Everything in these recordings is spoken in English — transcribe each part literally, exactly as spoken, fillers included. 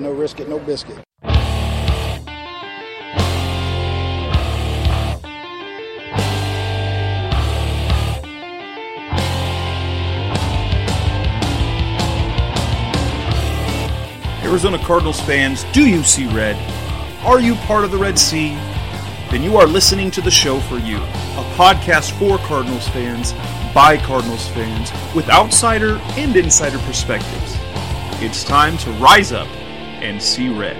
No risk it, no biscuit. Arizona Cardinals fans, do you see red? Are you part of the Red Sea? Then you are listening to the show for you, a podcast for Cardinals fans, by Cardinals fans, with outsider and insider perspectives. It's time to rise up and see red.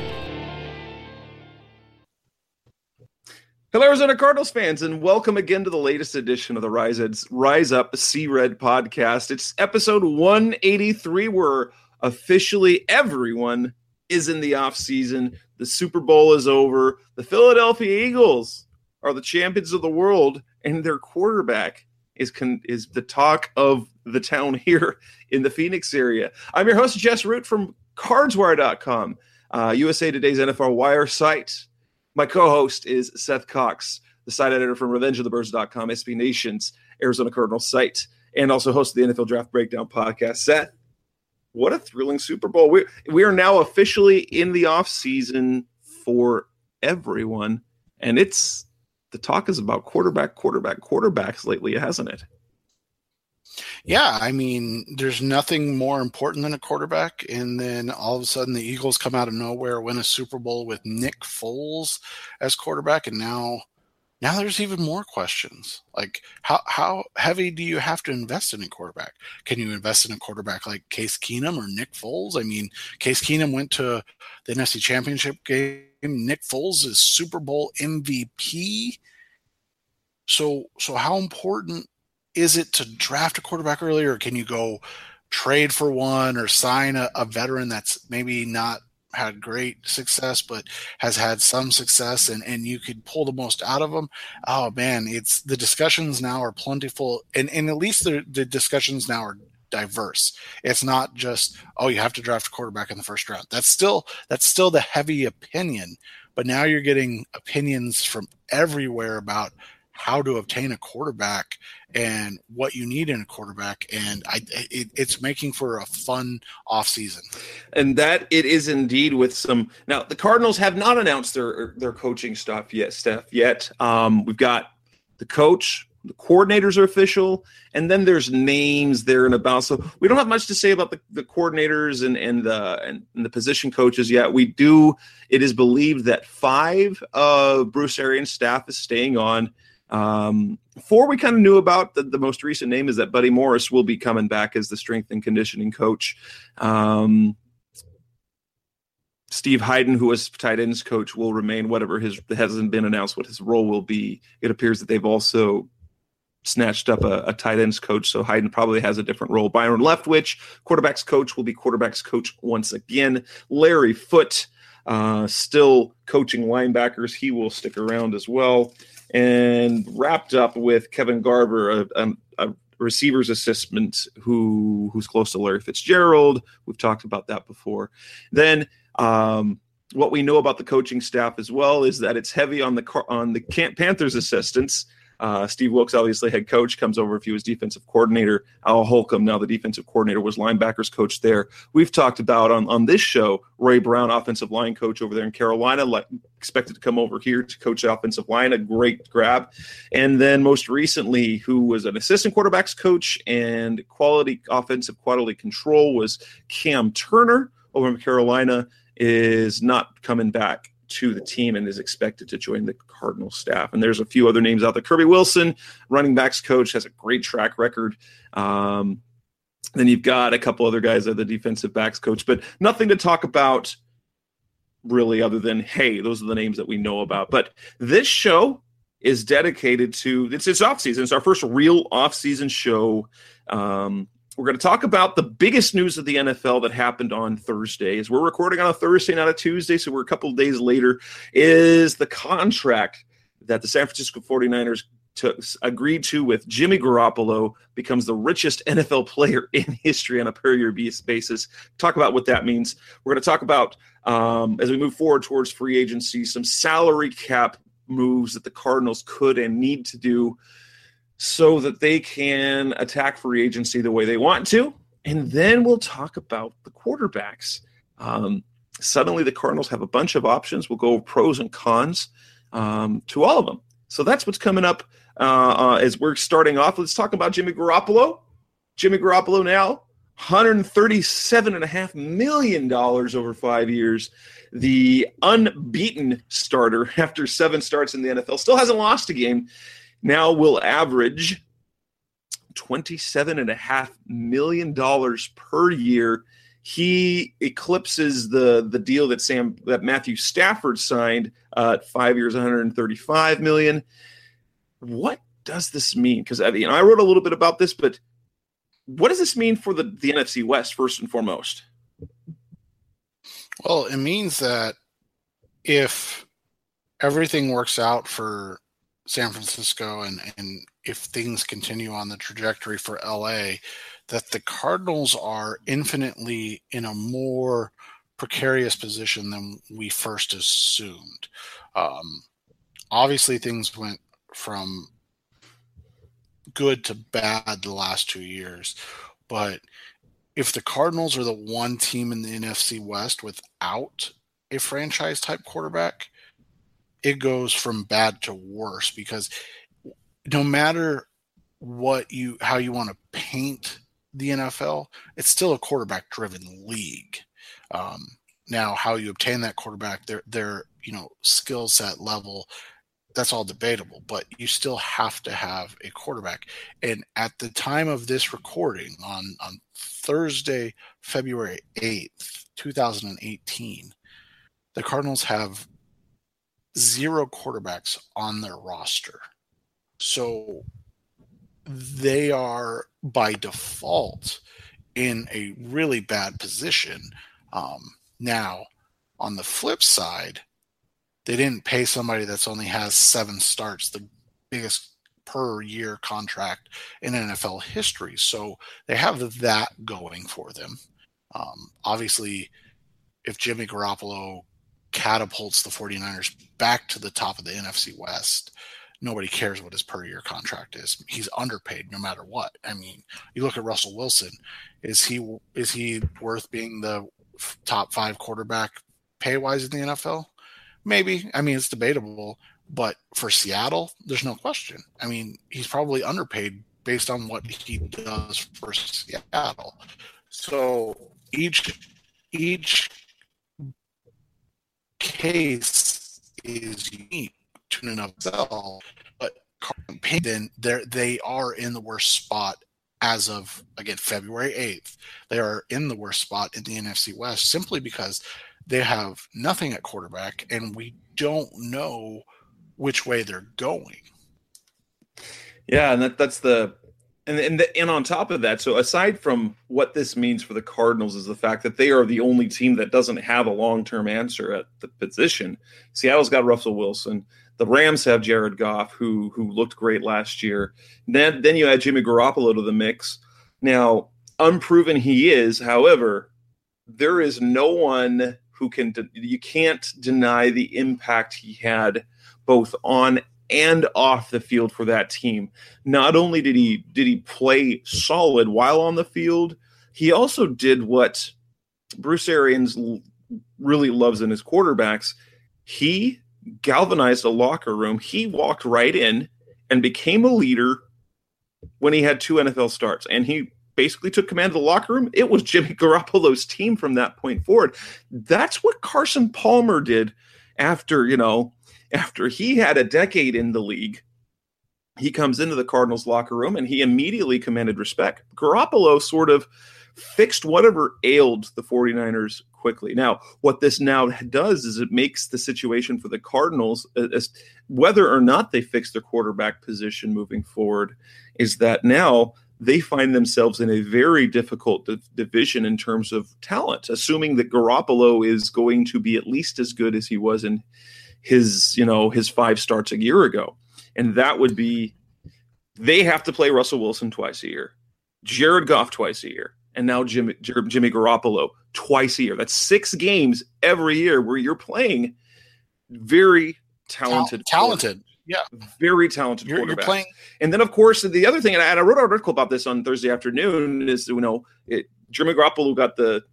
Hello, Arizona Cardinals fans, and welcome again to the latest edition of the Rise, Eds, Rise Up, See Red podcast. It's episode one eighty-three, where officially everyone is in the offseason. The Super Bowl is over. The Philadelphia Eagles are the champions of the world, and their quarterback is con- is the talk of the town here in the Phoenix area. I'm your host, Jess Root from Cards Wire dot com, uh, U S A Today's N F L Wire site. My co-host is Seth Cox, the site editor from Revenge of the Birds dot com, S B Nation's Arizona Cardinals site, and also host of the N F L Draft Breakdown podcast. Seth, what a thrilling Super Bowl. We we are now officially in the offseason for everyone, and it's the talk is about quarterback, quarterback, quarterbacks lately, hasn't it? Yeah, I mean, there's nothing more important than a quarterback, and then all of a sudden the Eagles come out of nowhere, win a Super Bowl with Nick Foles as quarterback, and now now there's even more questions. Like, how how heavy do you have to invest in a quarterback? Can you invest in a quarterback like Case Keenum or Nick Foles? I mean, Case Keenum went to the N F C Championship game. Nick Foles is Super Bowl M V P. So so how important is it to draft a quarterback earlier, or can you go trade for one or sign a, a veteran that's maybe not had great success but has had some success, and, and you could pull the most out of them? Oh, man, it's the discussions now are plentiful, and, and at least the, the discussions now are diverse. It's not just, oh, you have to draft a quarterback in the first round. That's still that's still the heavy opinion, but now you're getting opinions from everywhere about how to obtain a quarterback and what you need in a quarterback. And I, it, it's making for a fun offseason. And that it is indeed with some. Now, the Cardinals have not announced their their coaching stuff yet, Steph, yet. Um, we've got the coach, the coordinators are official, and then there's names there and about. So we don't have much to say about the, the coordinators and and the and, and the position coaches yet. We do. It is believed that five of Bruce Arians' staff is staying on. Um, four we kind of knew about. The, the most recent name is that Buddy Morris will be coming back as the strength and conditioning coach. Um, Steve Hayden, who was tight ends coach, will remain. Whatever his hasn't been announced what his role will be. It appears that they've also snatched up a, a tight ends coach, so Hayden probably has a different role. Byron Leftwich, quarterbacks coach, will be quarterbacks coach once again. Larry Foote, uh, still coaching linebackers. He will stick around as well. And wrapped up with Kevin Garber, a, a, a receiver's assistant who who's close to Larry Fitzgerald. We've talked about that before. Then um, what we know about the coaching staff as well is that it's heavy on the on the Panthers assistants. Uh, Steve Wilkes, obviously head coach, comes over if he was defensive coordinator. Al Holcomb, now the defensive coordinator, was linebackers coach there. We've talked about on, on this show, Ray Brown, offensive line coach over there in Carolina, like, expected to come over here to coach the offensive line, a great grab. And then most recently, who was an assistant quarterbacks coach and quality offensive quality control, was Cam Turner over in Carolina, is not coming back to the team and is expected to join the Cardinal staff. And there's a few other names out there. Kirby Wilson, running backs coach, has a great track record. Um, then you've got a couple other guys that are the defensive backs coach, but nothing to talk about really other than, hey, those are the names that we know about. But this show is dedicated to, it's its offseason. It's our first real offseason show. Um, We're going to talk about the biggest news of the N F L that happened on Thursday. As we're recording on a Thursday, not a Tuesday, so we're a couple of days later, is the contract that the San Francisco forty-niners took, agreed to with Jimmy Garoppolo, becomes the richest N F L player in history on a per-year basis. Talk about what that means. We're going to talk about, um, as we move forward towards free agency, some salary cap moves that the Cardinals could and need to do so that they can attack free agency the way they want to. And then we'll talk about the quarterbacks. Um, suddenly the Cardinals have a bunch of options. We'll go pros and cons um, to all of them. So that's what's coming up uh, uh, as we're starting off. Let's talk about Jimmy Garoppolo. Jimmy Garoppolo now, one hundred thirty-seven point five million dollars over five years. The unbeaten starter after seven starts in the N F L. Still hasn't lost a game. Now will average twenty-seven point five million dollars per year. He eclipses the the deal that Sam that Matthew Stafford signed uh, at five years, one hundred thirty-five million dollars. What does this mean? Because I mean, I wrote a little bit about this, but what does this mean for the, the N F C West first and foremost? Well, it means that if everything works out for San Francisco and, and if things continue on the trajectory for L A, that the Cardinals are infinitely in a more precarious position than we first assumed. Um, obviously, things went from good to bad the last two years, but if the Cardinals are the one team in the N F C West without a franchise-type quarterback, it goes from bad to worse, because no matter what you how you want to paint the N F L, it's still a quarterback-driven league. Um, now, how you obtain that quarterback, their their you know skill set level, that's all debatable, but you still have to have a quarterback. And at the time of this recording, on on Thursday, February eighth, twenty eighteen, the Cardinals have zero quarterbacks on their roster. So they are, by default, in a really bad position. Um, now, on the flip side, they didn't pay somebody that's only has seven starts, the biggest per year contract in N F L history. So they have that going for them. Um, obviously, if Jimmy Garoppolo catapults the 49ers back to the top of the N F C West, nobody cares what his per year contract is. He's underpaid no matter what. I mean, you look at Russell Wilson. Is he is he worth being the top five quarterback pay wise in the N F L? Maybe. I mean, it's debatable, but for Seattle, there's no question. I mean, he's probably underpaid based on what he does for Seattle. So each each case is unique to and of itself, but then they they are in the worst spot as of, again, February eighth. They are in the worst spot in the N F C West simply because they have nothing at quarterback, and we don't know which way they're going. Yeah, and that, that's the and and, the, and on top of that, so aside from what this means for the Cardinals is the fact that they are the only team that doesn't have a long-term answer at the position. Seattle's got Russell Wilson. The Rams have Jared Goff, who who looked great last year. Then then you add Jimmy Garoppolo to the mix. Now, unproven he is, however, there is no one who can de- you can't deny the impact he had both on and off the field for that team. Not only did he did he play solid while on the field, he also did what Bruce Arians l- really loves in his quarterbacks. He galvanized a locker room. He walked right in and became a leader when he had two N F L starts, and he basically took command of the locker room. It was Jimmy Garoppolo's team from that point forward. That's what Carson Palmer did after, you know, after he had a decade in the league. He comes into the Cardinals locker room and he immediately commanded respect. Garoppolo sort of fixed whatever ailed the 49ers quickly. Now, what this now does is it makes the situation for the Cardinals, as whether or not they fix their quarterback position moving forward, is that now they find themselves in a very difficult div- division in terms of talent, assuming that Garoppolo is going to be at least as good as he was in his, you know, his five starts a year ago. And that would be, they have to play Russell Wilson twice a year, Jared Goff twice a year, and now Jimmy, Jimmy Garoppolo twice a year. That's six games every year where you're playing very talented. Tal- talented. Yeah, very talented you're, quarterback. You're playing. And then, of course, the other thing, and I, and I wrote an article about this on Thursday afternoon, is, you know, it, Jimmy Garoppolo got the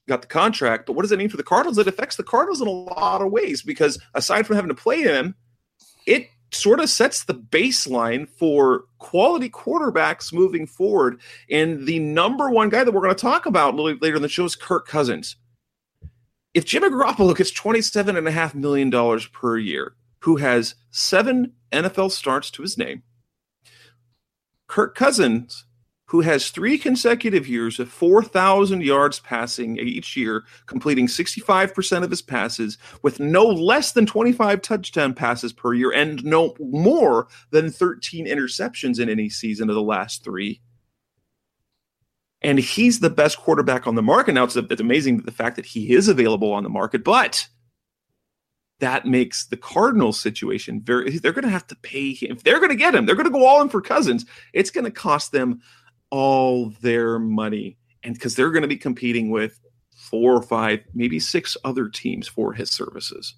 got the contract. But what does it mean for the Cardinals? It affects the Cardinals in a lot of ways because aside from having to play him, it sort of sets the baseline for quality quarterbacks moving forward. And the number one guy that we're going to talk about a little later in the show is Kirk Cousins. If Jimmy Garoppolo gets twenty-seven point five million dollars per year, who has seven N F L starts to his name, Kirk Cousins, who has three consecutive years of four thousand yards passing each year, completing sixty-five percent of his passes, with no less than twenty-five touchdown passes per year, and no more than thirteen interceptions in any season of the last three. And he's the best quarterback on the market. Now, it's, it's amazing the fact that he is available on the market, but that makes the Cardinals situation very, they're going to have to pay him. If they're going to get him, they're going to go all in for Cousins. It's going to cost them all their money. And because they're going to be competing with four or five, maybe six other teams for his services.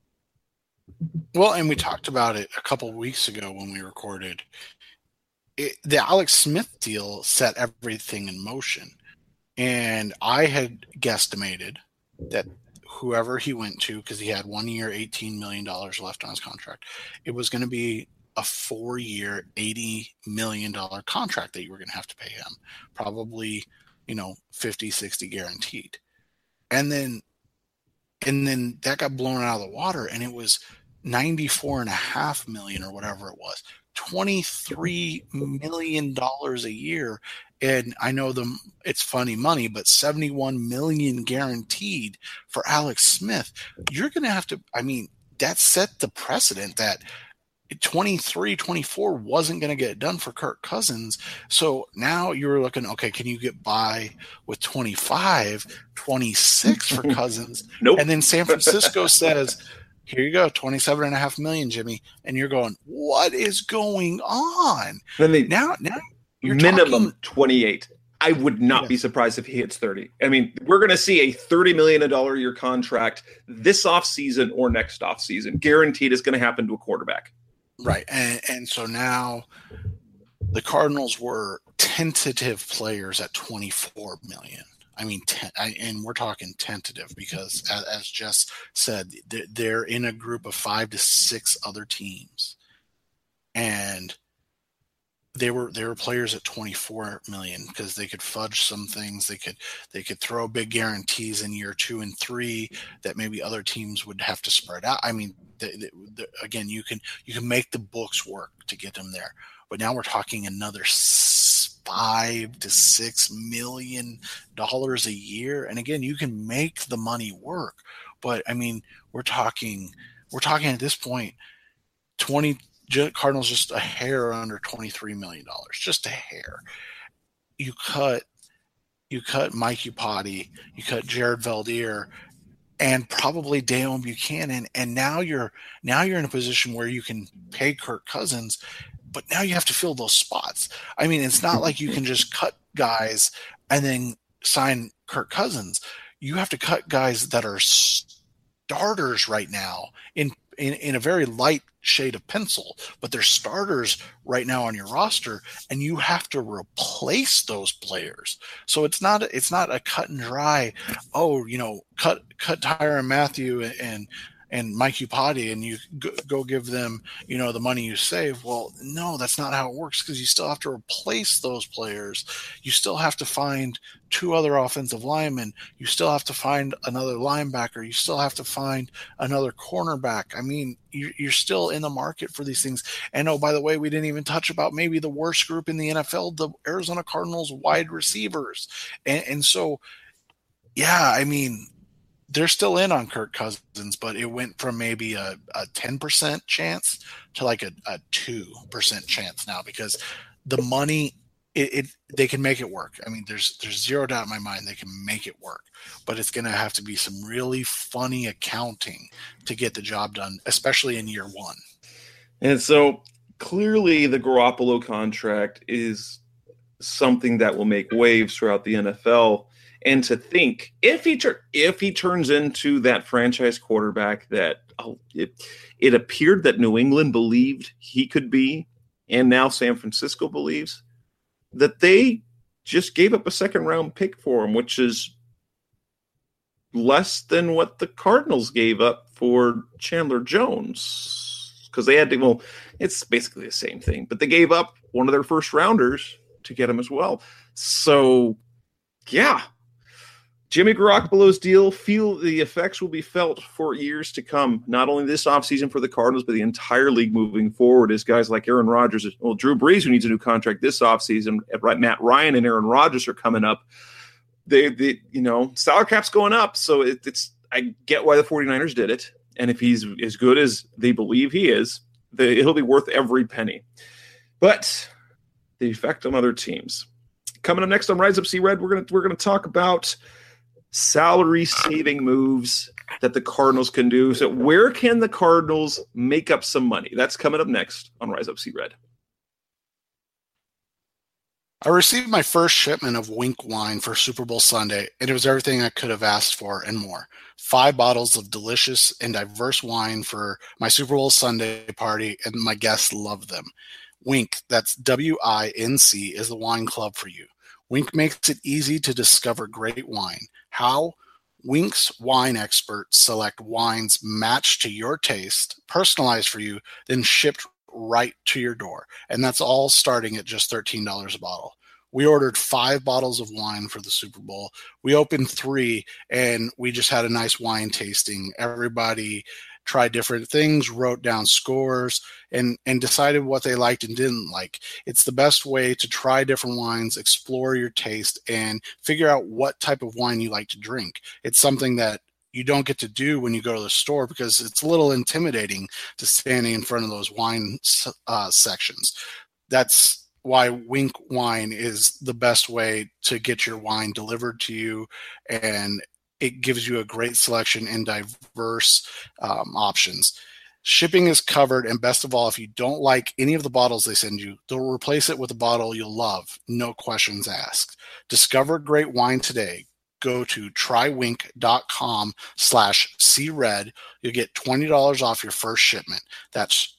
Well, and we talked about it a couple of weeks ago when we recorded. It, the Alex Smith deal set everything in motion. And I had guesstimated that whoever he went to, because he had one year, eighteen million dollars left on his contract, it was going to be a four-year, eighty million dollars contract that you were going to have to pay him. Probably, you know, fifty, sixty guaranteed. And then, and then that got blown out of the water, and it was ninety-four and a half million or whatever it was. twenty-three million dollars a year. And I know them, it's funny money, but seventy-one million guaranteed for Alex Smith. You're going to have to, I mean, that set the precedent that twenty-three, twenty-four wasn't going to get it done for Kirk Cousins. So now you're looking, okay, can you get by with twenty-five, twenty-six for Cousins? Nope. And then San Francisco says, here you go, twenty-seven and a half million, Jimmy. And you're going, what is going on? Then they now, now you're minimum talking, twenty-eight. I would not yeah. be surprised if he hits thirty. I mean, we're going to see a thirty million dollars a year contract this offseason or next offseason. Guaranteed is going to happen to a quarterback. Right. And, and so now the Cardinals were tentative players at twenty-four million. I mean, ten, I, and we're talking tentative because, as, as Jess said, they're, they're in a group of five to six other teams, and they were they were players at twenty-four million because they could fudge some things. They could they could throw big guarantees in year two and three that maybe other teams would have to spread out. I mean, the, the, the, again, you can you can make the books work to get them there, but now we're talking another five to six million dollars a year. And again, you can make the money work, but I mean, we're talking, we're talking at this point, twenty Cardinals, just a hair under twenty-three million dollars, just a hair. You cut, you cut Mike Iupati, you cut Jared Veldheer, and probably Deone Bucannon. And now you're, now you're in a position where you can pay Kirk Cousins, but now you have to fill those spots. I mean, it's not like you can just cut guys and then sign Kirk Cousins. You have to cut guys that are starters right now in, in, in a very light shade of pencil, but they're starters right now on your roster, and you have to replace those players. So it's not, it's not a cut and dry, oh, you know, cut, cut Tyrann Mathieu and, and Mike Iupati, and you go give them, you know, the money you save. Well, no, that's not how it works, because you still have to replace those players. You still have to find two other offensive linemen. You still have to find another linebacker. You still have to find another cornerback. I mean, you're still in the market for these things. And oh, by the way, we didn't even touch about maybe the worst group in the N F L, the Arizona Cardinals wide receivers. And, and so, yeah, I mean, they're still in on Kirk Cousins, but it went from maybe a, a ten percent chance to like a, a two percent chance now, because the money, it, it they can make it work. I mean, there's there's zero doubt in my mind they can make it work, but it's going to have to be some really funny accounting to get the job done, especially in year one. And so clearly the Garoppolo contract is something that will make waves throughout the N F L. And to think, if he tur- if he turns into that franchise quarterback that oh, it, it appeared that New England believed he could be, and now San Francisco believes, that they just gave up a second round pick for him, which is less than what the Cardinals gave up for Chandler Jones. Because they had to, well, it's basically the same thing, but they gave up one of their first rounders to get him as well. So, yeah. Jimmy Garoppolo's deal, feel the effects will be felt for years to come, not only this offseason for the Cardinals, but the entire league moving forward as guys like Aaron Rodgers, well, Drew Brees, who needs a new contract this offseason, Matt Ryan and Aaron Rodgers are coming up. They, they you know, salary cap's going up, so it, it's I get why the 49ers did it, and if he's as good as they believe he is, the, it'll be worth every penny. But the effect on other teams. Coming up next on Rise Up See Red, we're gonna we're gonna talk about salary saving moves that the Cardinals can do. So where can the Cardinals make up some money? That's coming up next on Rise Up See Red. I received my first shipment of Wink wine for Super Bowl Sunday, and it was everything I could have asked for and more. Five bottles of delicious and diverse wine for my Super Bowl Sunday party, and my guests loved them. Wink, that's W I N C, is the wine club for you. Wink makes it easy to discover great wine. How? Wink's wine experts select wines matched to your taste, personalized for you, then shipped right to your door. And that's all starting at just thirteen dollars a bottle. We ordered five bottles of wine for the Super Bowl. We opened three, and we just had a nice wine tasting. Everybody tried different things, wrote down scores, and and decided what they liked and didn't like. It's the best way to try different wines, explore your taste, and figure out what type of wine you like to drink. It's something that you don't get to do when you go to the store because it's a little intimidating to standing in front of those wine uh, sections. That's why Wink Wine is the best way to get your wine delivered to you, and it gives you a great selection and diverse um, options. Shipping is covered, and best of all, if you don't like any of the bottles they send you, they'll replace it with a bottle you'll love, no questions asked. Discover great wine today. Go to trywink.com slash cred. You'll get twenty dollars off your first shipment. That's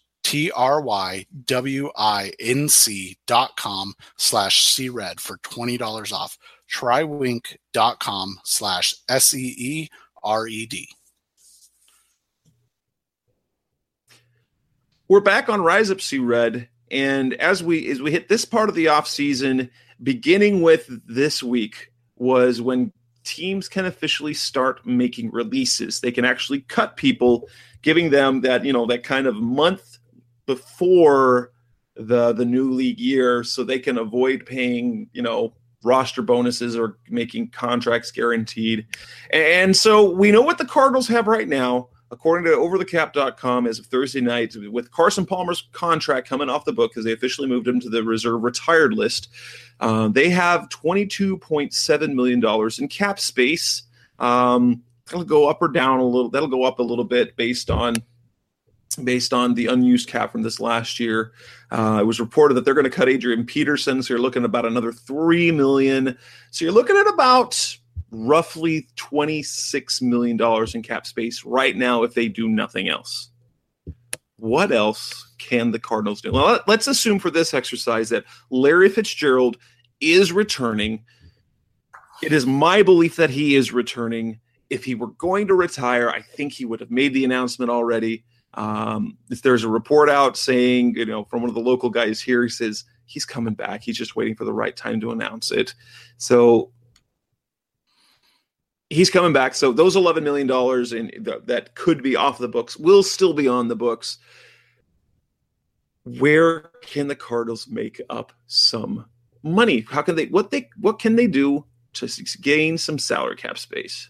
T-R-Y-W-I-N-C dot com slash cred for twenty dollars off. Trywink.com slash S-E-E-R-E-D. We're back on Rise Up See Red, and as we as we hit this part of the offseason, beginning with this week, was when teams can officially start making releases. They can actually cut people, giving them that, you know, that kind of month before the the new league year, so they can avoid paying, you know, roster bonuses or making contracts guaranteed. And so we know what the Cardinals have right now, according to over the cap dot com, as of Thursday night, with Carson Palmer's contract coming off the book because they officially moved him to the reserve retired list. Uh, they have twenty-two point seven million dollars in cap space. Um, that'll go up or down a little. That'll go up a little bit based on based on the unused cap from this last year. Uh, it was reported that they're going to cut Adrian Peterson, so you're looking at about another three million dollars. So you're looking at about roughly twenty-six million dollars in cap space right now if they do nothing else. What else can the Cardinals do? Well, let's assume for this exercise that Larry Fitzgerald is returning. It is my belief that he is returning. If he were going to retire, I think he would have made the announcement already. Um, if there's a report out saying, you know, from one of the local guys here, he says he's coming back. He's just waiting for the right time to announce it. So he's coming back. So those eleven million dollars in, th- that could be off the books will still be on the books. Where can the Cardinals make up some money? How can they, what they, what can they do to gain some salary cap space?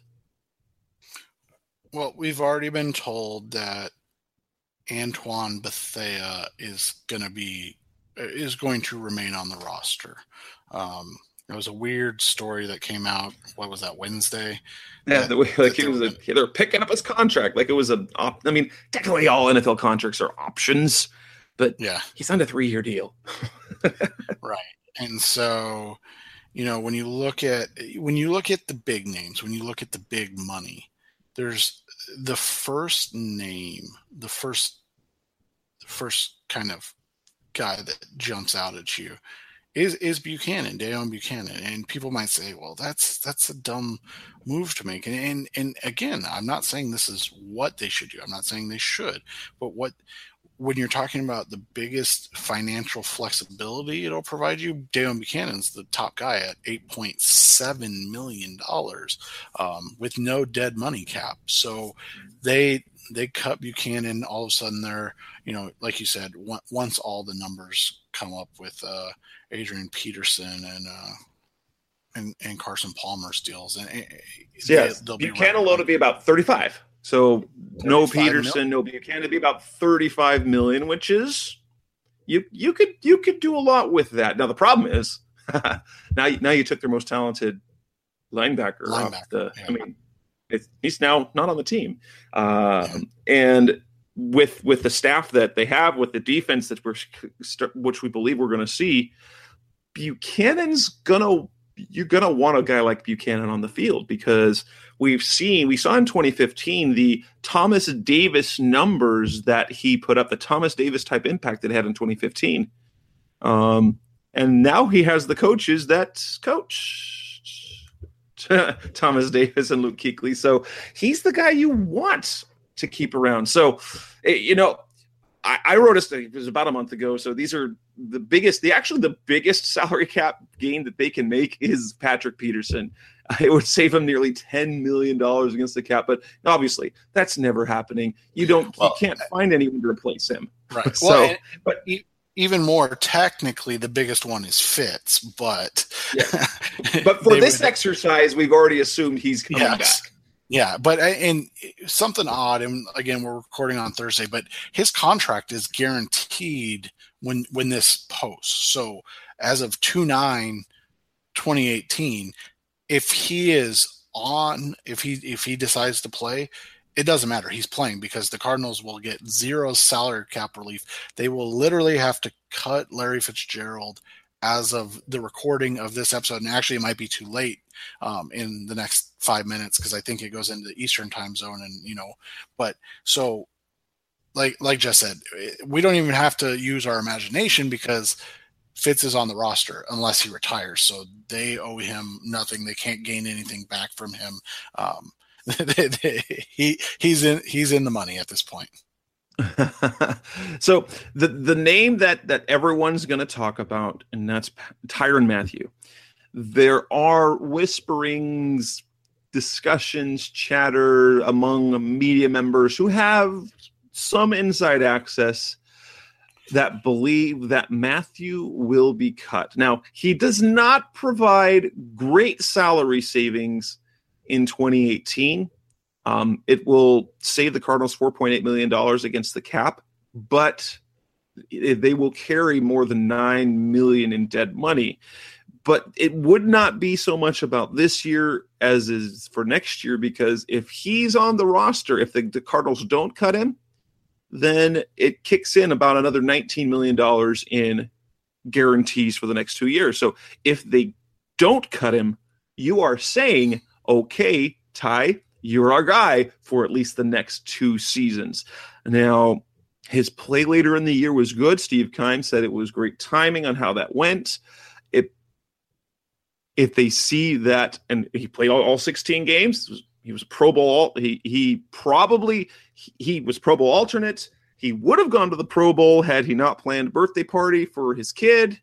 Well, we've already been told that Antoine Bethea is going to be is going to remain on the roster. Um, it was a weird story that came out. What was that, Wednesday? Yeah, that, the way like it they was a, they're picking up his contract like it was a. Op, I mean, technically all N F L contracts are options, but yeah, he signed a three-year deal. Right, and so you know when you look at when you look at the big names, when you look at the big money, there's the first name, the first, the first kind of guy that jumps out at you is is Buchanan, Dejon Buchanan. And people might say, well, that's that's a dumb move to make. And, and and again, I'm not saying this is what they should do. I'm not saying they should. But what when you're talking about the biggest financial flexibility it'll provide you, Dejon Buchanan's the top guy at eight point seven million dollars um, with no dead money cap. So they they cut Buchanan. All of a sudden, they're, you know, like you said, once all the numbers come up with uh, Adrian Peterson and uh, and and Carson Palmer's deals, and, and yes, they, Buchanan alone would be about thirty-five. So no Peterson, mil- no Buchanan, it'd be about thirty-five million, which is you you could you could do a lot with that. Now the problem is now now you took their most talented linebacker, linebacker off the. yeah. I mean, it's, he's now not on the team, uh, yeah. and with with the staff that they have, with the defense that we're which we believe we're going to see, Buchanan's gonna. You're going to want a guy like Buchanan on the field, because we've seen, we saw in twenty fifteen, the Thomas Davis numbers that he put up, the Thomas Davis type impact that he had in twenty fifteen. Um, and now he has the coaches that coach Thomas Davis and Luke Kuechly. So he's the guy you want to keep around. So, you know, I, I wrote a study, it was about a month ago. So these are the biggest, the actually the biggest salary cap gain that they can make is Patrick Peterson. It would save him nearly ten million dollars against the cap, but obviously that's never happening. You don't, well, you can't find anyone to replace him. Right. So, well, and, but even more technically, the biggest one is Fitz, but yeah. but for this would, exercise, we've already assumed he's coming yes. back. Yeah, but and something odd, and again, we're recording on Thursday, but his contract is guaranteed when when this posts. So as of two nine twenty eighteen, if he is on, if he if he decides to play, it doesn't matter. He's playing, because the Cardinals will get zero salary cap relief. They will literally have to cut Larry Fitzgerald as of the recording of this episode. And actually, it might be too late um, in the next five minutes, because I think it goes into the Eastern time zone. And, you know, but so like, like Jess said, we don't even have to use our imagination, because Fitz is on the roster unless he retires. So they owe him nothing. They can't gain anything back from him. Um, he he's in he's in the money at this point. So the the name that that everyone's going to talk about, and that's Tyrann Mathieu. There are whisperings, discussions, chatter among media members who have some inside access that believe that Mathieu will be cut. Now, he does not provide great salary savings in twenty eighteen. Um, it will save the Cardinals four point eight million dollars against the cap, but it, they will carry more than nine million dollars in dead money. But it would not be so much about this year as is for next year, because if he's on the roster, if the, the Cardinals don't cut him, then it kicks in about another nineteen million dollars in guarantees for the next two years. So if they don't cut him, you are saying, okay, Ty, you're our guy for at least the next two seasons. Now, his play later in the year was good. Steve Keim said it was great timing on how that went. It, if they see that, and he played all, all sixteen games, he was Pro Bowl. He he probably he was Pro Bowl alternate. He would have gone to the Pro Bowl had he not planned a birthday party for his kid.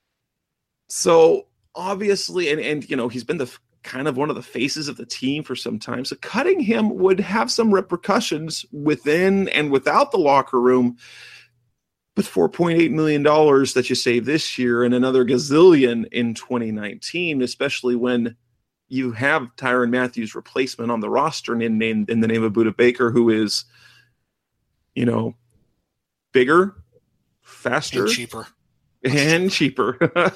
So obviously, and and you know, he's been the kind of one of the faces of the team for some time. So cutting him would have some repercussions within and without the locker room. With four point eight million dollars that you save this year and another gazillion in twenty nineteen, especially when you have Tyrann Mathieu's replacement on the roster in, in, in the name of Budda Baker, who is, you know, bigger, faster, and cheaper. And cheaper.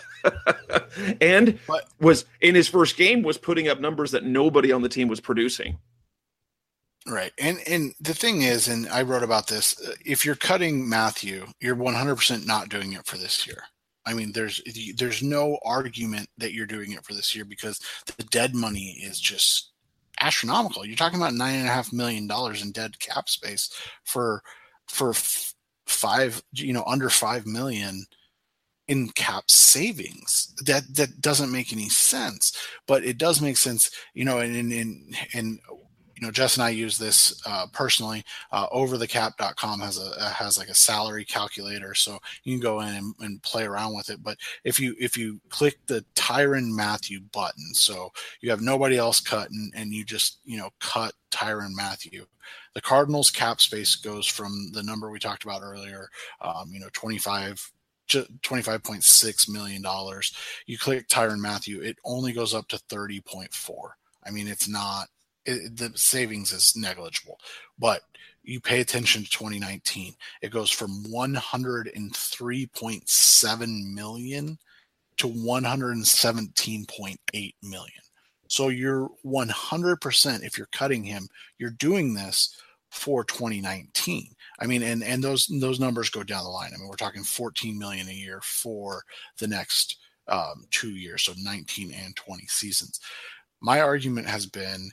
And but, was in his first game was putting up numbers that nobody on the team was producing. Right. And and the thing is, and I wrote about this, if you're cutting Mathieu, you're one hundred percent not doing it for this year. I mean, there's there's no argument that you're doing it for this year, because the dead money is just astronomical. You're talking about nine and a half million dollars in dead cap space for for five, you know, under five million. in cap savings. That that doesn't make any sense, but it does make sense, you know. And in in and you know, Jess and I use this uh, personally. Uh, over the cap dot com has a has like a salary calculator, so you can go in and, and play around with it. But if you if you click the Tyrann Mathieu button, so you have nobody else cut, and, and you just you know cut Tyrann Mathieu, the Cardinals cap space goes from the number we talked about earlier, um, you know, twenty-five. twenty-five point six million dollars. You click Tyrann Mathieu, it only goes up to thirty point four. I mean, it's not, it, the savings is negligible, but you pay attention to twenty nineteen. It goes from one hundred three point seven million to one hundred seventeen point eight million. So you're one hundred percent, if you're cutting him, you're doing this for twenty nineteen. I mean, and, and those those numbers go down the line. I mean, we're talking fourteen million a year for the next um, two years, so nineteen and twenty seasons. My argument has been,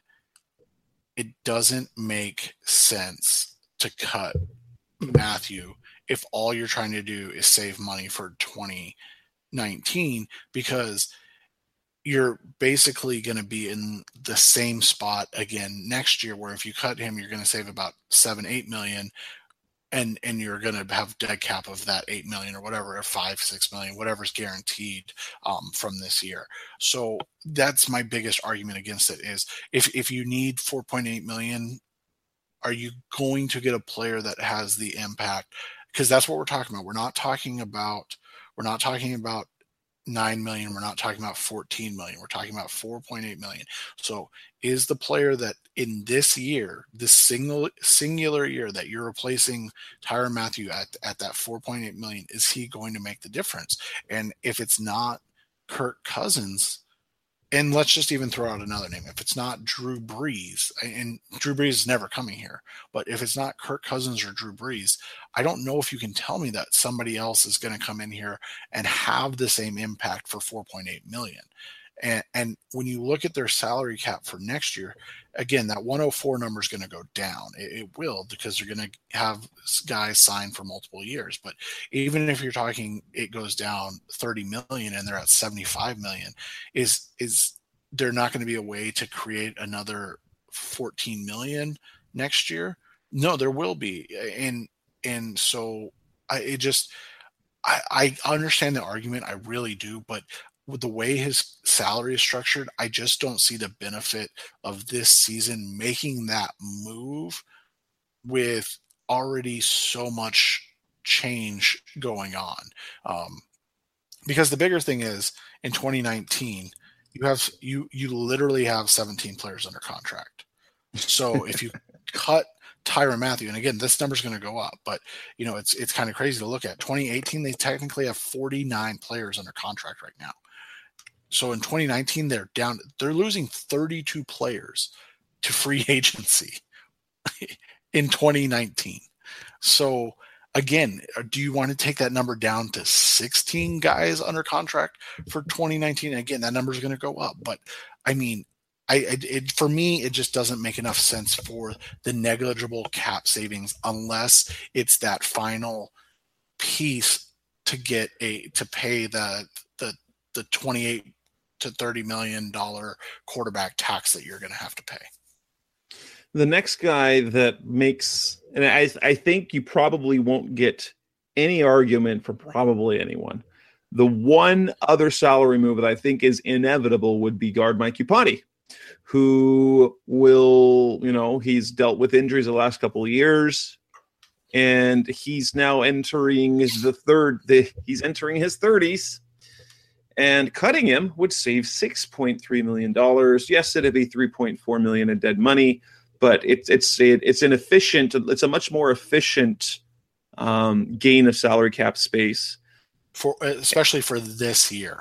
it doesn't make sense to cut Mathieu if all you're trying to do is save money for twenty nineteen, because you're basically going to be in the same spot again next year, where if you cut him, you're going to save about seven, eight million, and and you're going to have dead cap of that eight million or whatever, or five, six million, whatever's guaranteed um, from this year. So that's my biggest argument against it is if if you need four point eight million, are you going to get a player that has the impact? Because that's what we're talking about. We're not talking about we're not talking about nine million. We're not talking about fourteen million. We're talking about four point eight million. So is the player that in this year, this single singular year that you're replacing Tyrann Mathieu at, at that four point eight million, is he going to make the difference? And if it's not Kirk Cousins, and let's just even throw out another name. If it's not Drew Brees, and Drew Brees is never coming here, but if it's not Kirk Cousins or Drew Brees, I don't know if you can tell me that somebody else is going to come in here and have the same impact for four point eight million. And, and when you look at their salary cap for next year, again, that one oh four number is going to go down. It, it will, because they're going to have guys signed for multiple years. But even if you're talking, it goes down thirty million and they're at seventy-five million, is is there not going to be a way to create another fourteen million next year? No, there will be. And and so I it just I, I understand the argument, I really do, but with the way his salary is structured, I just don't see the benefit of this season making that move with already so much change going on. Um, because the bigger thing is, in twenty nineteen, you have you you literally have seventeen players under contract. So if you cut Tyrann Mathieu, and again, this number is going to go up, but you know it's it's kind of crazy to look at. twenty eighteen, they technically have forty-nine players under contract right now. So in twenty nineteen, they're down. They're losing thirty-two players to free agency in twenty nineteen. So again, do you want to take that number down to sixteen guys under contract for twenty nineteen? Again, that number is going to go up. But I mean, I, it, for me, it just doesn't make enough sense for the negligible cap savings unless it's that final piece to get a to pay the the the twenty-eight to thirty million dollars quarterback tax that you're going to have to pay. The next guy that makes, and I, I think you probably won't get any argument from probably anyone. The one other salary move that I think is inevitable would be guard Mike Iupati, who will, you know, he's dealt with injuries the last couple of years, and he's now entering the third, the, he's entering his thirties. And cutting him would save six point three million dollars. Yes, it'd be three point four million dollars in dead money, but it's it's it's an efficient, it's a much more efficient um, gain of salary cap space, for especially for this year.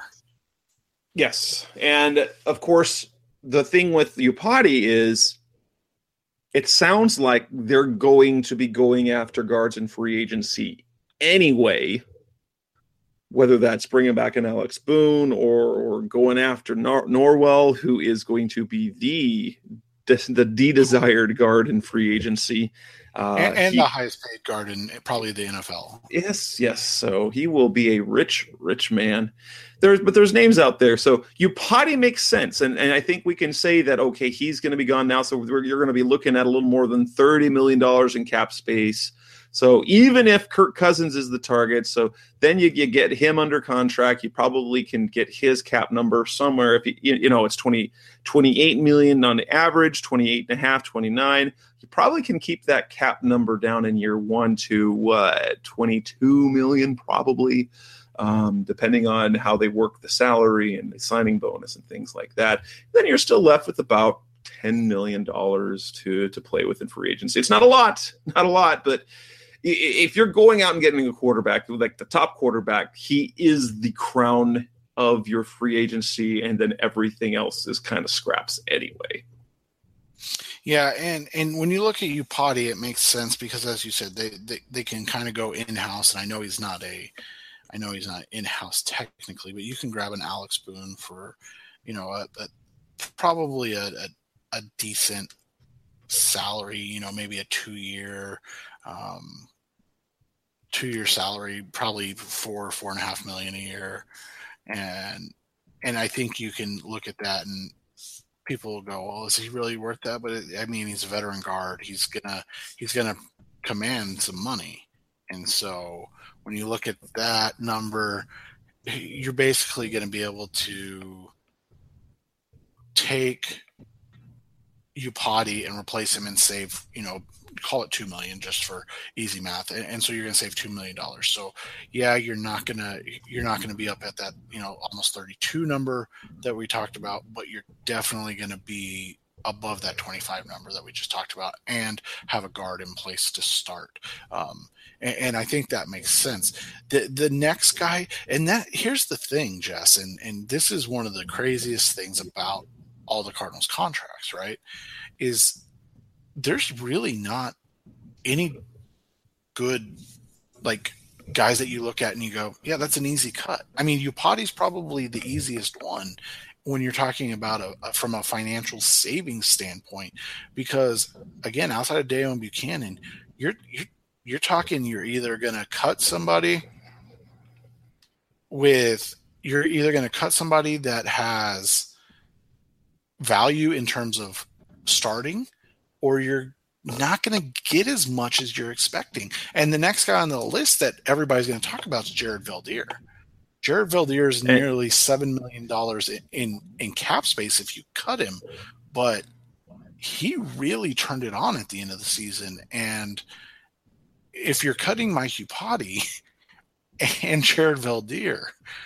Yes, and of course, the thing with Iupati is, it sounds like they're going to be going after guards in free agency anyway. Whether that's bringing back an Alex Boone or or going after Nor- Norwell, who is going to be the the de-desired guard in free agency. Uh, and and he, the highest paid guard in probably the N F L. Yes, yes. So he will be a rich, rich man. There's, but there's names out there. So Iupati makes sense. And, and I think we can say that, okay, he's going to be gone now. So we're, you're going to be looking at a little more than thirty million dollars in cap space. So even if Kirk Cousins is the target, so then you, you get him under contract, you probably can get his cap number somewhere. If you, you know, it's twenty, twenty-eight million on the average, twenty-eight and a half, twenty-nine. You probably can keep that cap number down in year one to what, twenty-two million probably, um, depending on how they work the salary and the signing bonus and things like that. Then you're still left with about ten million dollars to, to play with in free agency. It's not a lot, not a lot, but if you're going out and getting a quarterback, like the top quarterback, he is the crown of your free agency, and then everything else is kind of scraps anyway. Yeah, and, and when you look at Iupati, it makes sense because, as you said, they, they, they can kind of go in-house, and I know he's not a, I know he's not in-house technically, but you can grab an Alex Boone for, you know, a, a probably a, a, a decent salary, you know, maybe a two-year um, two-year salary, probably four, four and a half million a year. And, and I think you can look at that and people will go, well, is he really worth that? But it, I mean, he's a veteran guard. He's gonna, he's going to command some money. And so when you look at that number, you're basically going to be able to take Iupati and replace him and save, you know, call it two million just for easy math. And, and so you're going to save two million dollars. So yeah, you're not going to, you're not going to be up at that, you know, almost thirty-two number that we talked about, but you're definitely going to be above that twenty-five number that we just talked about and have a guard in place to start. Um, and, and I think that makes sense. The, the next guy, and that here's the thing, Jess, and, and this is one of the craziest things about all the Cardinals contracts, right? Is there's really not any good, like, guys that you look at and you go, yeah, that's an easy cut. I mean, Iupati's probably the easiest one when you're talking about a, a from a financial savings standpoint, because again, outside of Deo and Buchanan, you're, you're, you're talking, you're either going to cut somebody with, you're either going to cut somebody that has value in terms of starting, or you're not going to get as much as you're expecting. And the next guy on the list that everybody's going to talk about is Jared Veldheer. Jared Veldheer is nearly seven million dollars in, in, in cap space if you cut him, but he really turned it on at the end of the season. And if you're cutting Mike Iupati and Jared Veldheer,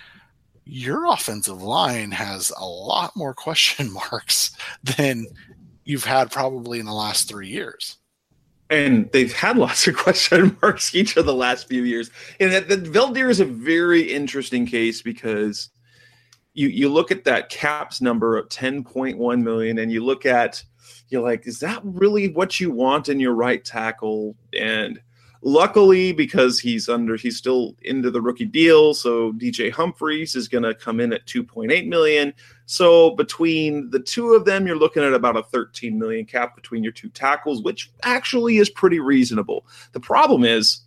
your offensive line has a lot more question marks than you've had probably in the last three years. And they've had lots of question marks each of the last few years. And that, that Veldheer is a very interesting case because you, you look at that caps number of ten point one million and you look at, you're like, is that really what you want in your right tackle? And luckily, because he's under, he's still into the rookie deal. So D J Humphries is going to come in at two point eight million. So between the two of them, you're looking at about a thirteen million cap between your two tackles, which actually is pretty reasonable. The problem is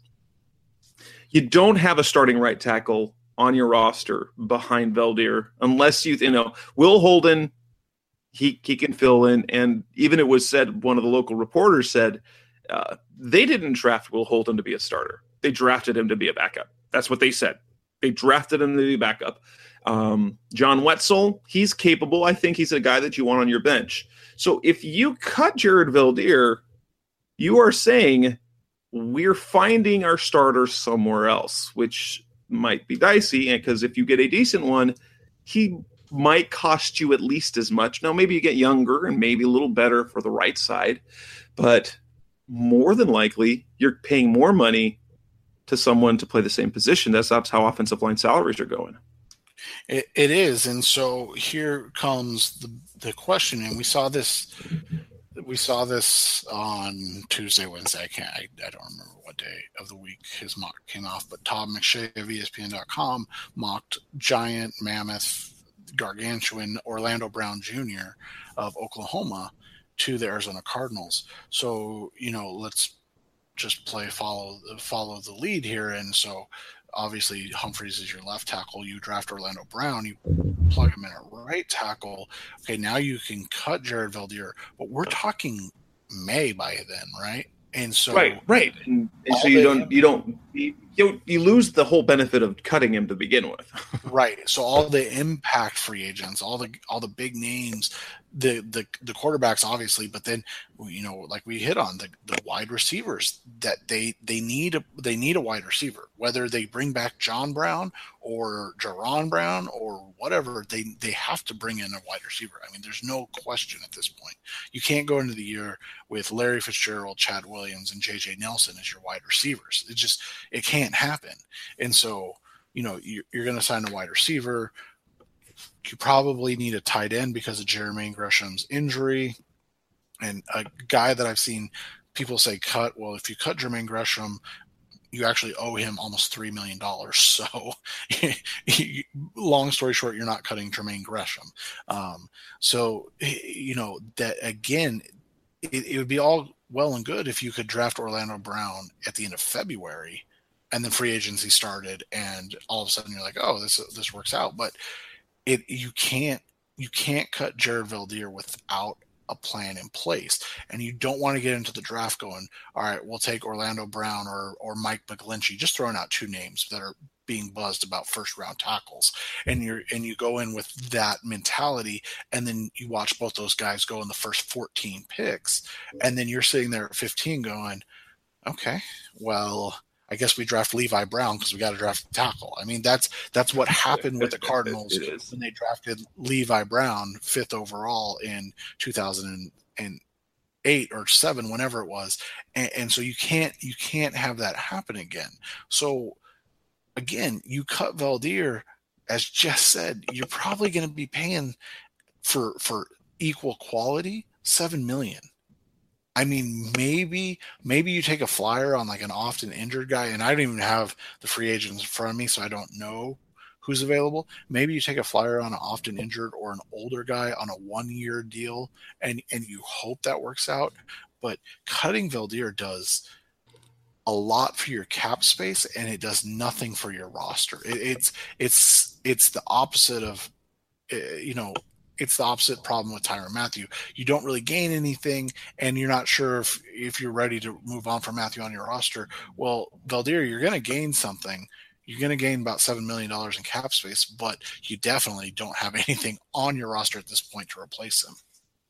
you don't have a starting right tackle on your roster behind Veldheer, unless you, you know, Will Holden, he, he can fill in. And even it was said, one of the local reporters said, uh, they didn't draft Will Holden to be a starter. They drafted him to be a backup. That's what they said. They drafted him to be a backup. Um, John Wetzel, he's capable. I think he's a guy that you want on your bench. So if you cut Jared Veldheer, you are saying we're finding our starter somewhere else, which might be dicey. And because if you get a decent one, he might cost you at least as much. Now, maybe you get younger and maybe a little better for the right side, but more than likely you're paying more money to someone to play the same position. That's, that's how offensive line salaries are going. It, it is. And so here comes the, the question. And we saw this, we saw this on Tuesday, Wednesday. I can't, I, I don't remember what day of the week his mock came off, but Tom McShay of E S P N dot com mocked giant, mammoth, gargantuan Orlando Brown Junior of Oklahoma to the Arizona Cardinals. So, you know, let's just play follow follow the lead here. And so obviously Humphreys is your left tackle. You draft Orlando Brown, you plug him in at right tackle. Okay, now you can cut Jared Veldheer, but we're talking May by then, right? And so right, right, and, and so you don't, you don't, you don't, you lose the whole benefit of cutting him to begin with. Right. So all the impact free agents, all the all the big names, the the the quarterbacks obviously, but then you know, like we hit on the, the wide receivers that they they need a they need a wide receiver, whether they bring back John Brown or Jaron Brown or whatever, they they have to bring in a wide receiver. I mean, there's no question at this point. You can't go into the year with Larry Fitzgerald, Chad Williams, and J J Nelson as your wide receivers. It just it can't happen. And so, you know, you're, you're going to sign a wide receiver. You probably need a tight end because of Jermaine Gresham's injury. And a guy that I've seen people say cut, well, if you cut Jermaine Gresham, you actually owe him almost three million dollars. So long story short, you're not cutting Jermaine Gresham. Um, so, you know, that again, it, it would be all well and good if you could draft Orlando Brown at the end of February and then free agency started and all of a sudden you're like, oh, this, this works out. But it, you can't, you can't cut Jared Veldheer without a plan in place. And you don't want to get into the draft going, all right, we'll take Orlando Brown or, or Mike McGlinchey, just throwing out two names that are being buzzed about first round tackles. And you're, and you go in with that mentality. And then you watch both those guys go in the first fourteen picks. And then you're sitting there at fifteen going, okay, well, I guess we draft Levi Brown because we got to draft a tackle. I mean, that's that's what happened with the Cardinals when they drafted Levi Brown fifth overall in two thousand eight or seven, whenever it was. And, and so you can't you can't have that happen again. So again, you cut Veldheer, as Jess said, you're probably going to be paying for for equal quality seven million dollars. I mean, maybe maybe you take a flyer on like an often injured guy, and I don't even have the free agents in front of me, so I don't know who's available. Maybe you take a flyer on an often injured or an older guy on a one-year deal, and, and you hope that works out. But cutting Veldheer does a lot for your cap space, and it does nothing for your roster. It, it's it's it's the opposite of, you know, it's the opposite problem with Tyrann Mathieu. You don't really gain anything, and you're not sure if, if you're ready to move on from Mathieu on your roster. Well, Veldheer, you're going to gain something. You're going to gain about seven million dollars in cap space, but you definitely don't have anything on your roster at this point to replace him.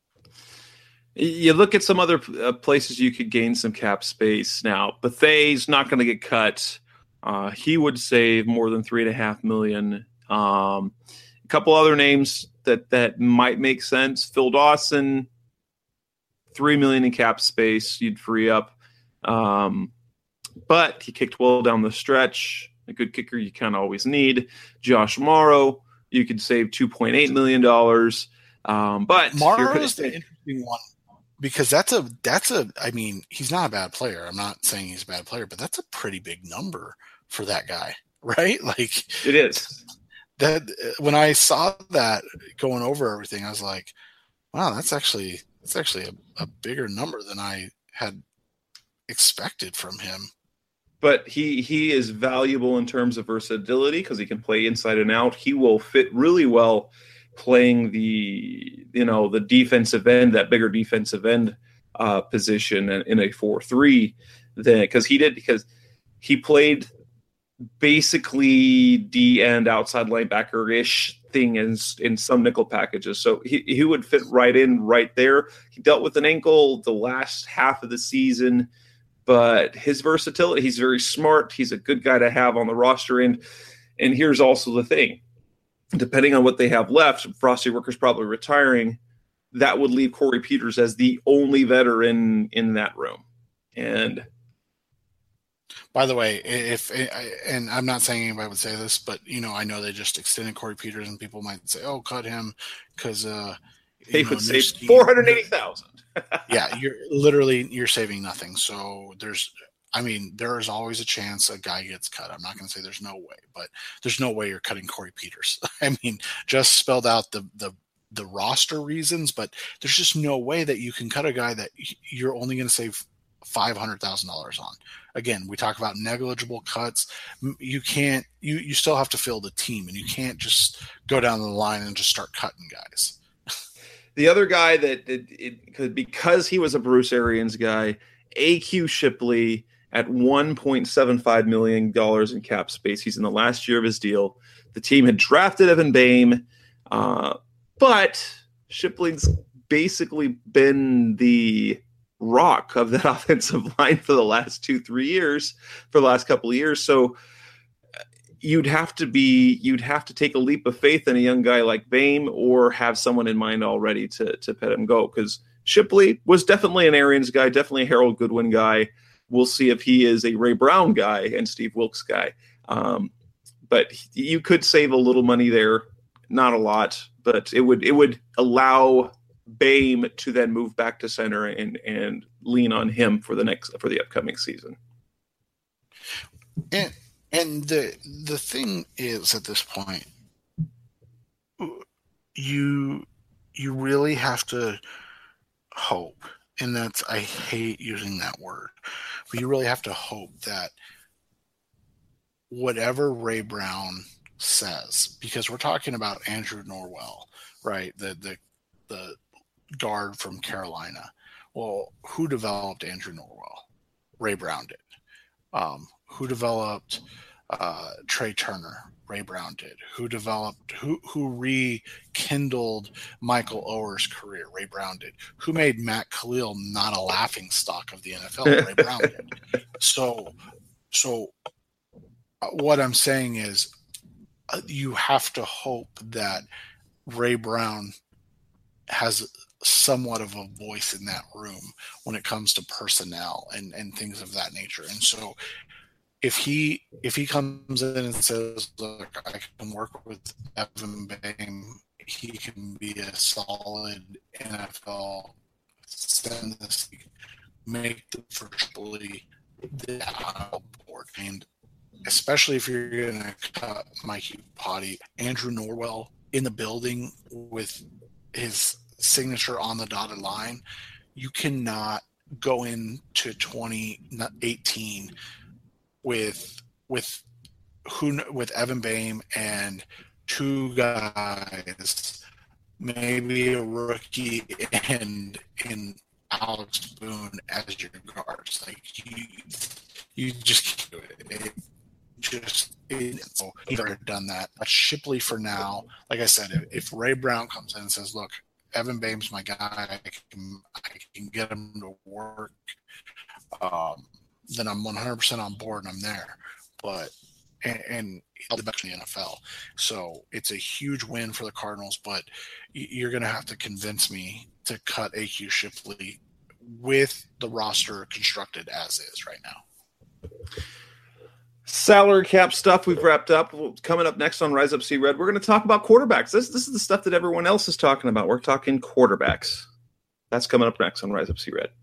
You look at some other uh, places you could gain some cap space. Now, Bethay's not going to get cut. Uh, he would save more than three and a half million. Um, a couple other names that that might make sense. Phil Dawson, three million in cap space, you'd free up. Um, but he kicked well down the stretch. A good kicker you kind of always need. Josh Morrow, you could save two point eight million dollars. Um, but Morrow is the interesting one because that's a that's a. I mean, he's not a bad player. I'm not saying he's a bad player, but that's a pretty big number for that guy, right? Like it is. That when I saw that going over everything, I was like, wow, that's actually that's actually a, a bigger number than I had expected from him. But he he is valuable in terms of versatility because he can play inside and out. He will fit really well playing the you know the defensive end, that bigger defensive end uh, position in, in a four three. Then because he did because he played basically D end outside linebacker ish thing in in some nickel packages. So he he would fit right in right there. He dealt with an ankle the last half of the season, but his versatility, he's very smart. He's a good guy to have on the roster. And and here's also the thing. Depending on what they have left, Frosty Worker's probably retiring. That would leave Corey Peters as the only veteran in that room. And by the way, if and I'm not saying anybody would say this, but you know, I know they just extended Corey Peters, and people might say, "Oh, cut him," because uh, they would save four hundred eighty thousand. Yeah, you're literally you're saving nothing. So there's, I mean, there is always a chance a guy gets cut. I'm not going to say there's no way, but there's no way you're cutting Corey Peters. I mean, just spelled out the the the roster reasons, but there's just no way that you can cut a guy that you're only going to save five hundred thousand dollars on. Again, we talk about negligible cuts. You can't, you, you still have to fill the team, and you can't just go down the line and just start cutting guys. The other guy that it, it could, because he was a Bruce Arians guy, A Q Shipley at one point seven five million dollars in cap space. He's in the last year of his deal. The team had drafted Evan Boehm, uh, but Shipley's basically been the rock of that offensive line for the last two, three years, for the last couple of years. So you'd have to be, you'd have to take a leap of faith in a young guy like Boehm, or have someone in mind already to, to let him go. Because Shipley was definitely an Arians guy, definitely a Harold Goodwin guy. We'll see if he is a Ray Brown guy and Steve Wilkes guy. Um, but you could save a little money there, not a lot, but it would, it would allow Boehm to then move back to center and, and lean on him for the next, for the upcoming season. And, and the, the thing is, at this point, you, you really have to hope, and that's, I hate using that word, but you really have to hope that whatever Ray Brown says, because we're talking about Andrew Norwell, right? The, the, the guard from Carolina. Well, who developed Andrew Norwell? Ray Brown did. Um, who developed uh, Trey Turner? Ray Brown did. Who developed, who who rekindled Michael Oher's career? Ray Brown did. Who made Matt Khalil not a laughing stock of the N F L? Ray Brown did. So, so what I'm saying is, uh, you have to hope that Ray Brown has somewhat of a voice in that room when it comes to personnel and, and things of that nature. And so if he if he comes in and says, look, I can work with Evan Boehm, he can be a solid N F L, send this, make the first bully the board. And especially if you're going to cut Mike Iupati, Andrew Norwell in the building with his signature on the dotted line, you cannot go into twenty eighteen with with who with Evan Boehm and two guys, maybe a rookie and in Alex Boone as your guards. Like you, you just can't do it. it just it, so he's already done that. But Shipley for now, like I said, if, if Ray Brown comes in and says, "Look, Evan Boehm's my guy. I can, I can get him to work," Um, then I'm one hundred percent on board and I'm there. But and, and he'll be back in the N F L, so it's a huge win for the Cardinals. But you're going to have to convince me to cut A Q Shipley with the roster constructed as is right now. Salary cap stuff we've wrapped up. Coming up next on Rise Up See Red, we're going to talk about quarterbacks. This this is the stuff that everyone else is talking about. We're talking quarterbacks. That's coming up next on Rise Up See Red.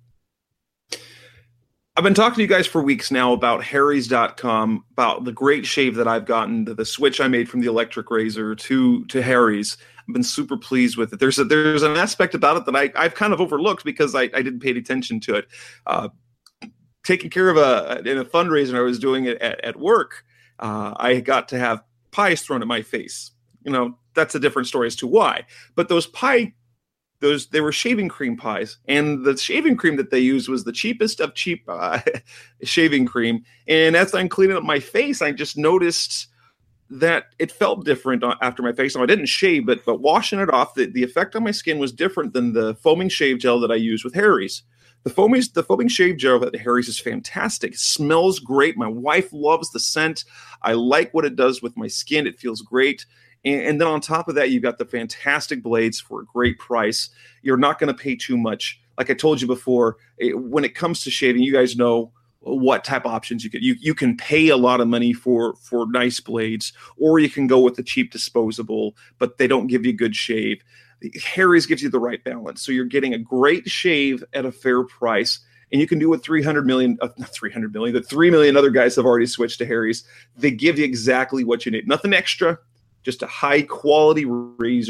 I've been talking to you guys for weeks now about Harry's dot com, about the great shave that I've gotten, the, the switch I made from the electric razor to to Harry's. I've been super pleased with it. There's a, there's an aspect about it that I, I've kind of overlooked because I, I didn't pay attention to it. Uh, taking care of a in a fundraiser I was doing it at, at work, uh, I got to have pies thrown at my face. You know, that's a different story as to why. But those pie, those they were shaving cream pies, and the shaving cream that they used was the cheapest of cheap uh, shaving cream. And as I'm cleaning up my face, I just noticed that it felt different after my face. Now, I didn't shave, but but washing it off, the, the effect on my skin was different than the foaming shave gel that I use with Harry's. The foaming, the foaming shave gel at Harry's is fantastic. It smells great. My wife loves the scent. I like what it does with my skin. It feels great. And, and then on top of that, you've got the fantastic blades for a great price. You're not going to pay too much. Like I told you before, it, when it comes to shaving, you guys know what type of options you could. You you can pay a lot of money for for nice blades, or you can go with the cheap disposable, but they don't give you good shave. Harry's gives you the right balance. So you're getting a great shave at a fair price, and you can do what three hundred million, uh, not three hundred million, but three million other guys have already switched to Harry's. They give you exactly what you need. Nothing extra, just a high quality razor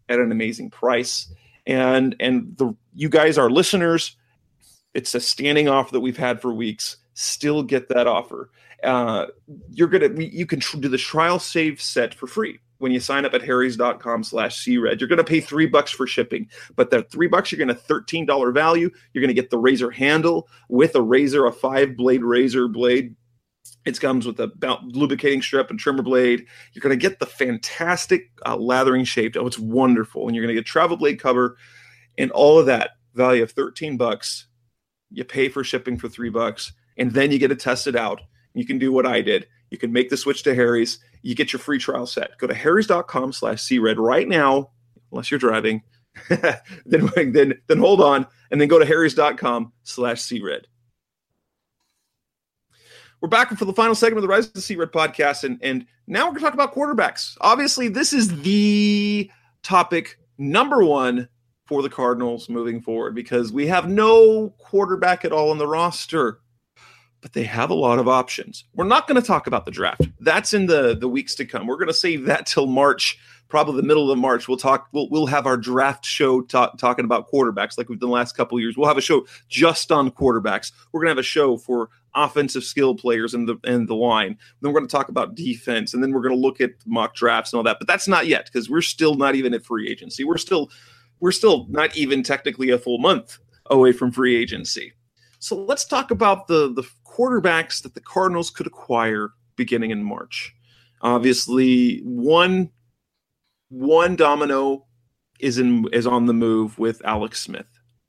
at an amazing price. And and the you guys, our listeners, it's a standing offer that we've had for weeks. Still get that offer. Uh, you're gonna you can tr- do the trial save set for free when you sign up at harrys.com slash cred. You're gonna pay three bucks for shipping, but that three bucks you're gonna thirteen dollar value. You're gonna get the razor handle with a razor, a five blade razor blade. It comes with a lubricating strip and trimmer blade. You're going to get the fantastic uh, lathering shape. Oh, it's wonderful. And you're going to get travel blade cover and all of that value of thirteen bucks. You pay for shipping for three bucks, and then you get to test it out. You can do what I did. You can make the switch to Harry's. You get your free trial set. Go to harrys.com slash cred right now, unless you're driving. then, then, then hold on, and then go to harrys.com slash cred. We're back for the final segment of the Rise of the Sea Red podcast, and, and now we're going to talk about quarterbacks. Obviously, this is the topic number one for the Cardinals moving forward because we have no quarterback at all on the roster, but they have a lot of options. We're not going to talk about the draft. That's in the, the weeks to come. We're going to save that till March, probably the middle of March. We'll talk. We'll we'll have our draft show talk, talking about quarterbacks like we've done the last couple of years. We'll have a show just on quarterbacks. We're going to have a show for offensive skill players in the and the line. Then we're going to talk about defense, and then we're going to look at mock drafts and all that. But that's not yet because we're still not even at free agency. We're still we're still not even technically a full month away from free agency. So let's talk about the the quarterbacks that the Cardinals could acquire beginning in March. Obviously, one one domino is in is on the move with Alex Smith.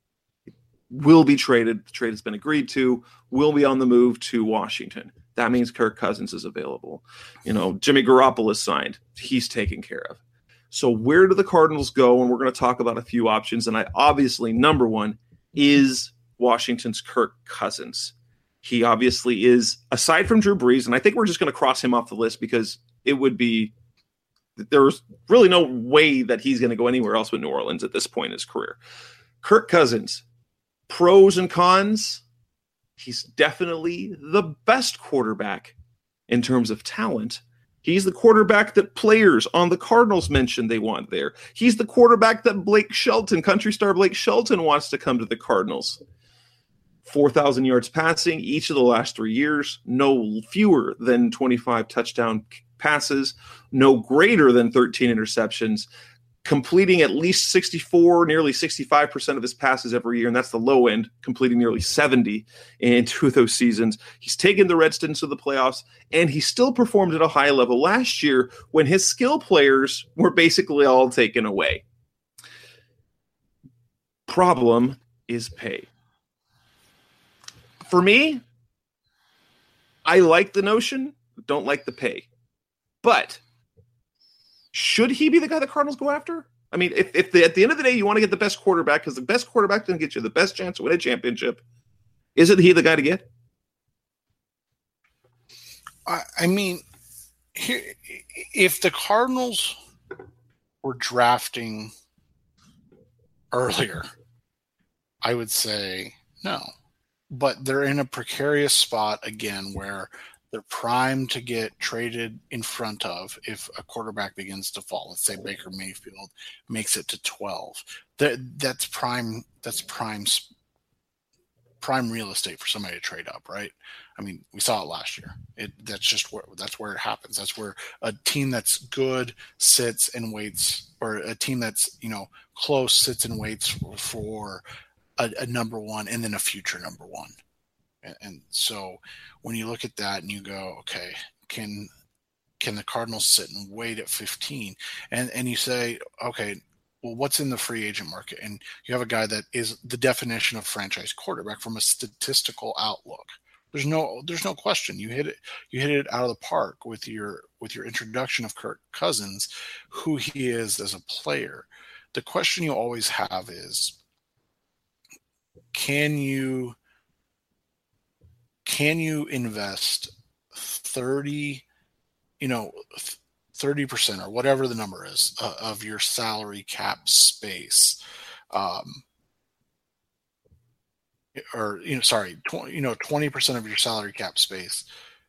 Will be traded. The trade has been agreed to. Will be on the move to Washington. That means Kirk Cousins is available. You know, Jimmy Garoppolo is signed. He's taken care of. So where do the Cardinals go? And we're going to talk about a few options. And I obviously, number one is Washington's Kirk Cousins. He obviously is, aside from Drew Brees, and I think we're just going to cross him off the list because it would be, there's really no way that he's going to go anywhere else but New Orleans at this point in his career. Kirk Cousins. Pros and cons, he's definitely the best quarterback in terms of talent. He's the quarterback that players on the Cardinals mentioned they want there. He's the quarterback that Blake Shelton, country star Blake Shelton, wants to come to the Cardinals. four thousand yards passing each of the last three years, no fewer than twenty-five touchdown passes, no greater than thirteen interceptions. Completing at least sixty-four, nearly sixty-five percent of his passes every year, and that's the low end, completing nearly seventy in two of those seasons. He's taken the Redskins to the playoffs, and he still performed at a high level last year when his skill players were basically all taken away. Problem is pay. For me, I like the notion, don't like the pay. But should he be the guy the Cardinals go after? I mean, if, if the, at the end of the day you want to get the best quarterback, because the best quarterback doesn't get you the best chance to win a championship, isn't he the guy to get? I, I mean, here, if the Cardinals were drafting earlier, I would say no. But they're in a precarious spot again where they're primed to get traded in front of if a quarterback begins to fall. Let's say Baker Mayfield makes it to twelve. That that's prime. That's prime. Prime real estate for somebody to trade up, right? I mean, we saw it last year. It that's just where that's where it happens. That's where a team that's good sits and waits, or a team that's you know close sits and waits for, for a, a number one and then a future number one. And so when you look at that and you go, okay, can can the Cardinals sit and wait at fifteen? And and you say, okay, well, what's in the free agent market? And you have a guy that is the definition of franchise quarterback from a statistical outlook. There's no there's no question. You hit it you hit it out of the park with your with your introduction of Kirk Cousins, who he is as a player. The question you always have is, can you Can you invest thirty, you know, thirty percent or whatever the number is uh, of your salary cap space, um, or you know, sorry, twenty, you know, twenty percent of your salary cap space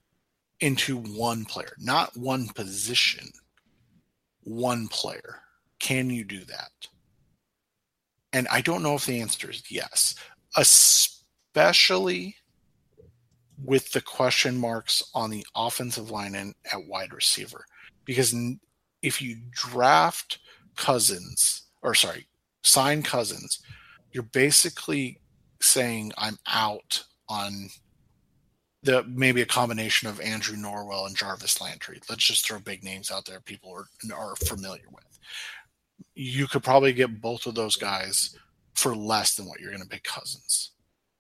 into one player, not one position, one player. Can you do that? And I don't know if the answer is yes, especially with the question marks on the offensive line and at wide receiver. Because if you draft Cousins, or sorry, sign Cousins, you're basically saying I'm out on the maybe a combination of Andrew Norwell and Jarvis Landry. Let's just throw big names out there people are, are familiar with. You could probably get both of those guys for less than what you're going to pay Cousins.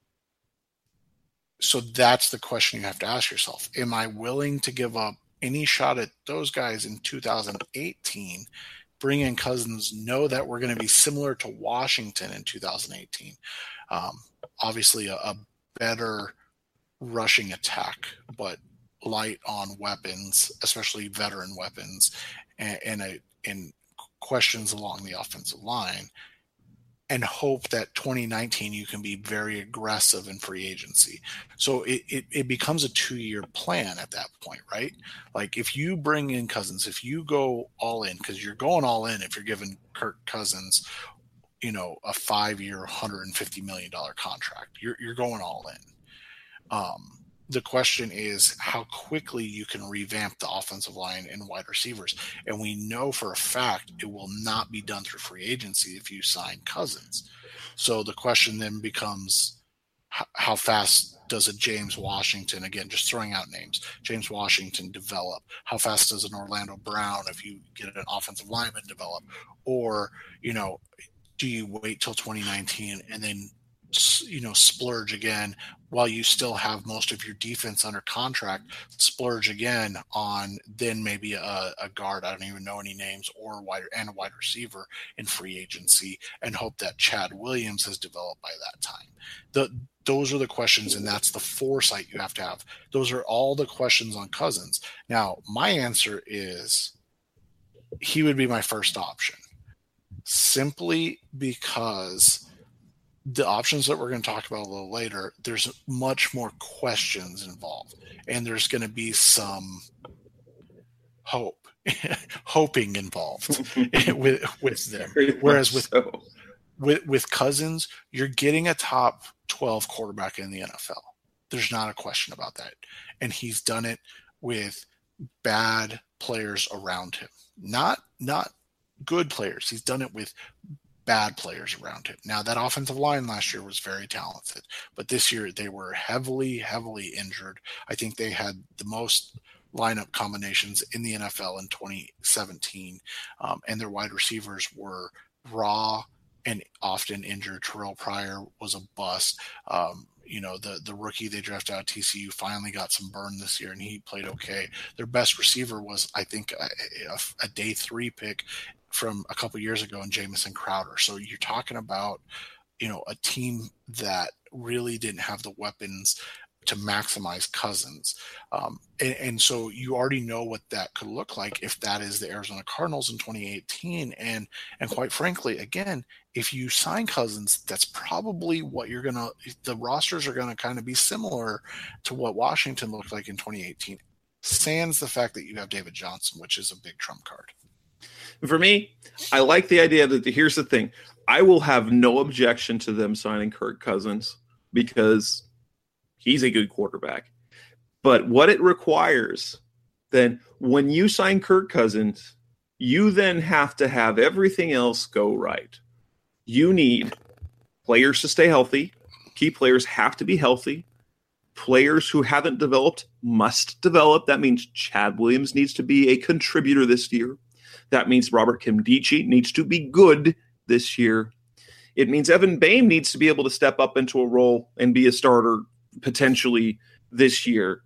So that's the question you have to ask yourself. Am I willing to give up any shot at those guys in two thousand eighteen, bring in Cousins, know that we're going to be similar to Washington in two thousand eighteen? Um, obviously, a, a better rushing attack, but light on weapons, especially veteran weapons, and, and, a, and questions along the offensive line, and hope that twenty nineteen you can be very aggressive in free agency. So it, it, it becomes a two-year plan at that point, right? Like if you bring in Cousins, if you go all in, because you're going all in if you're giving Kirk Cousins, you know, a five-year, one hundred fifty million dollars contract, you're you're going all in. Um, the question is how quickly you can revamp the offensive line and wide receivers. And we know for a fact it will not be done through free agency if you sign Cousins. So the question then becomes how fast does a James Washington, again, just throwing out names, James Washington develop? How fast does an Orlando Brown, if you get an offensive lineman, develop? Or, you know, do you wait till twenty nineteen and then, you know, splurge again while you still have most of your defense under contract, splurge again on then maybe a, a guard, I don't even know any names, or wide and a wide receiver in free agency, and hope that Chad Williams has developed by that time? The, those are the questions, and that's the foresight you have to have. Those are all the questions on Cousins. Now, my answer is he would be my first option, simply because the options that we're going to talk about a little later, there's much more questions involved, and there's going to be some hope, hoping involved with with them. Whereas with, so. with with Cousins, you're getting a top twelve quarterback in the N F L. There's not a question about that, and he's done it with bad players around him, not not good players. He's done it with bad players around him. Now, that offensive line last year was very talented, but this year they were heavily, heavily injured. I think they had the most lineup combinations in the N F L in twenty seventeen, um, and their wide receivers were raw and often injured. Terrell Pryor was a bust. Um, you know, the the rookie they drafted out of T C U finally got some burn this year, and he played okay. Their best receiver was, I think, a, a, a day three pick from a couple years ago in Jamison Crowder. So you're talking about, you know, a team that really didn't have the weapons to maximize Cousins. Um, and, and so you already know what that could look like if that is the Arizona Cardinals in twenty eighteen. And, and quite frankly, again, if you sign Cousins, that's probably what you're going to, the rosters are going to kind of be similar to what Washington looked like in twenty eighteen. Sans the fact that you have David Johnson, which is a big trump card. For me, I like the idea that the, here's the thing. I will have no objection to them signing Kirk Cousins because he's a good quarterback. But what it requires, then when you sign Kirk Cousins, you then have to have everything else go right. You need players to stay healthy. Key players have to be healthy. Players who haven't developed must develop. That means Chad Williams needs to be a contributor this year. That means Robert Nkemdiche needs to be good this year. It means Evan Boehm needs to be able to step up into a role and be a starter potentially this year.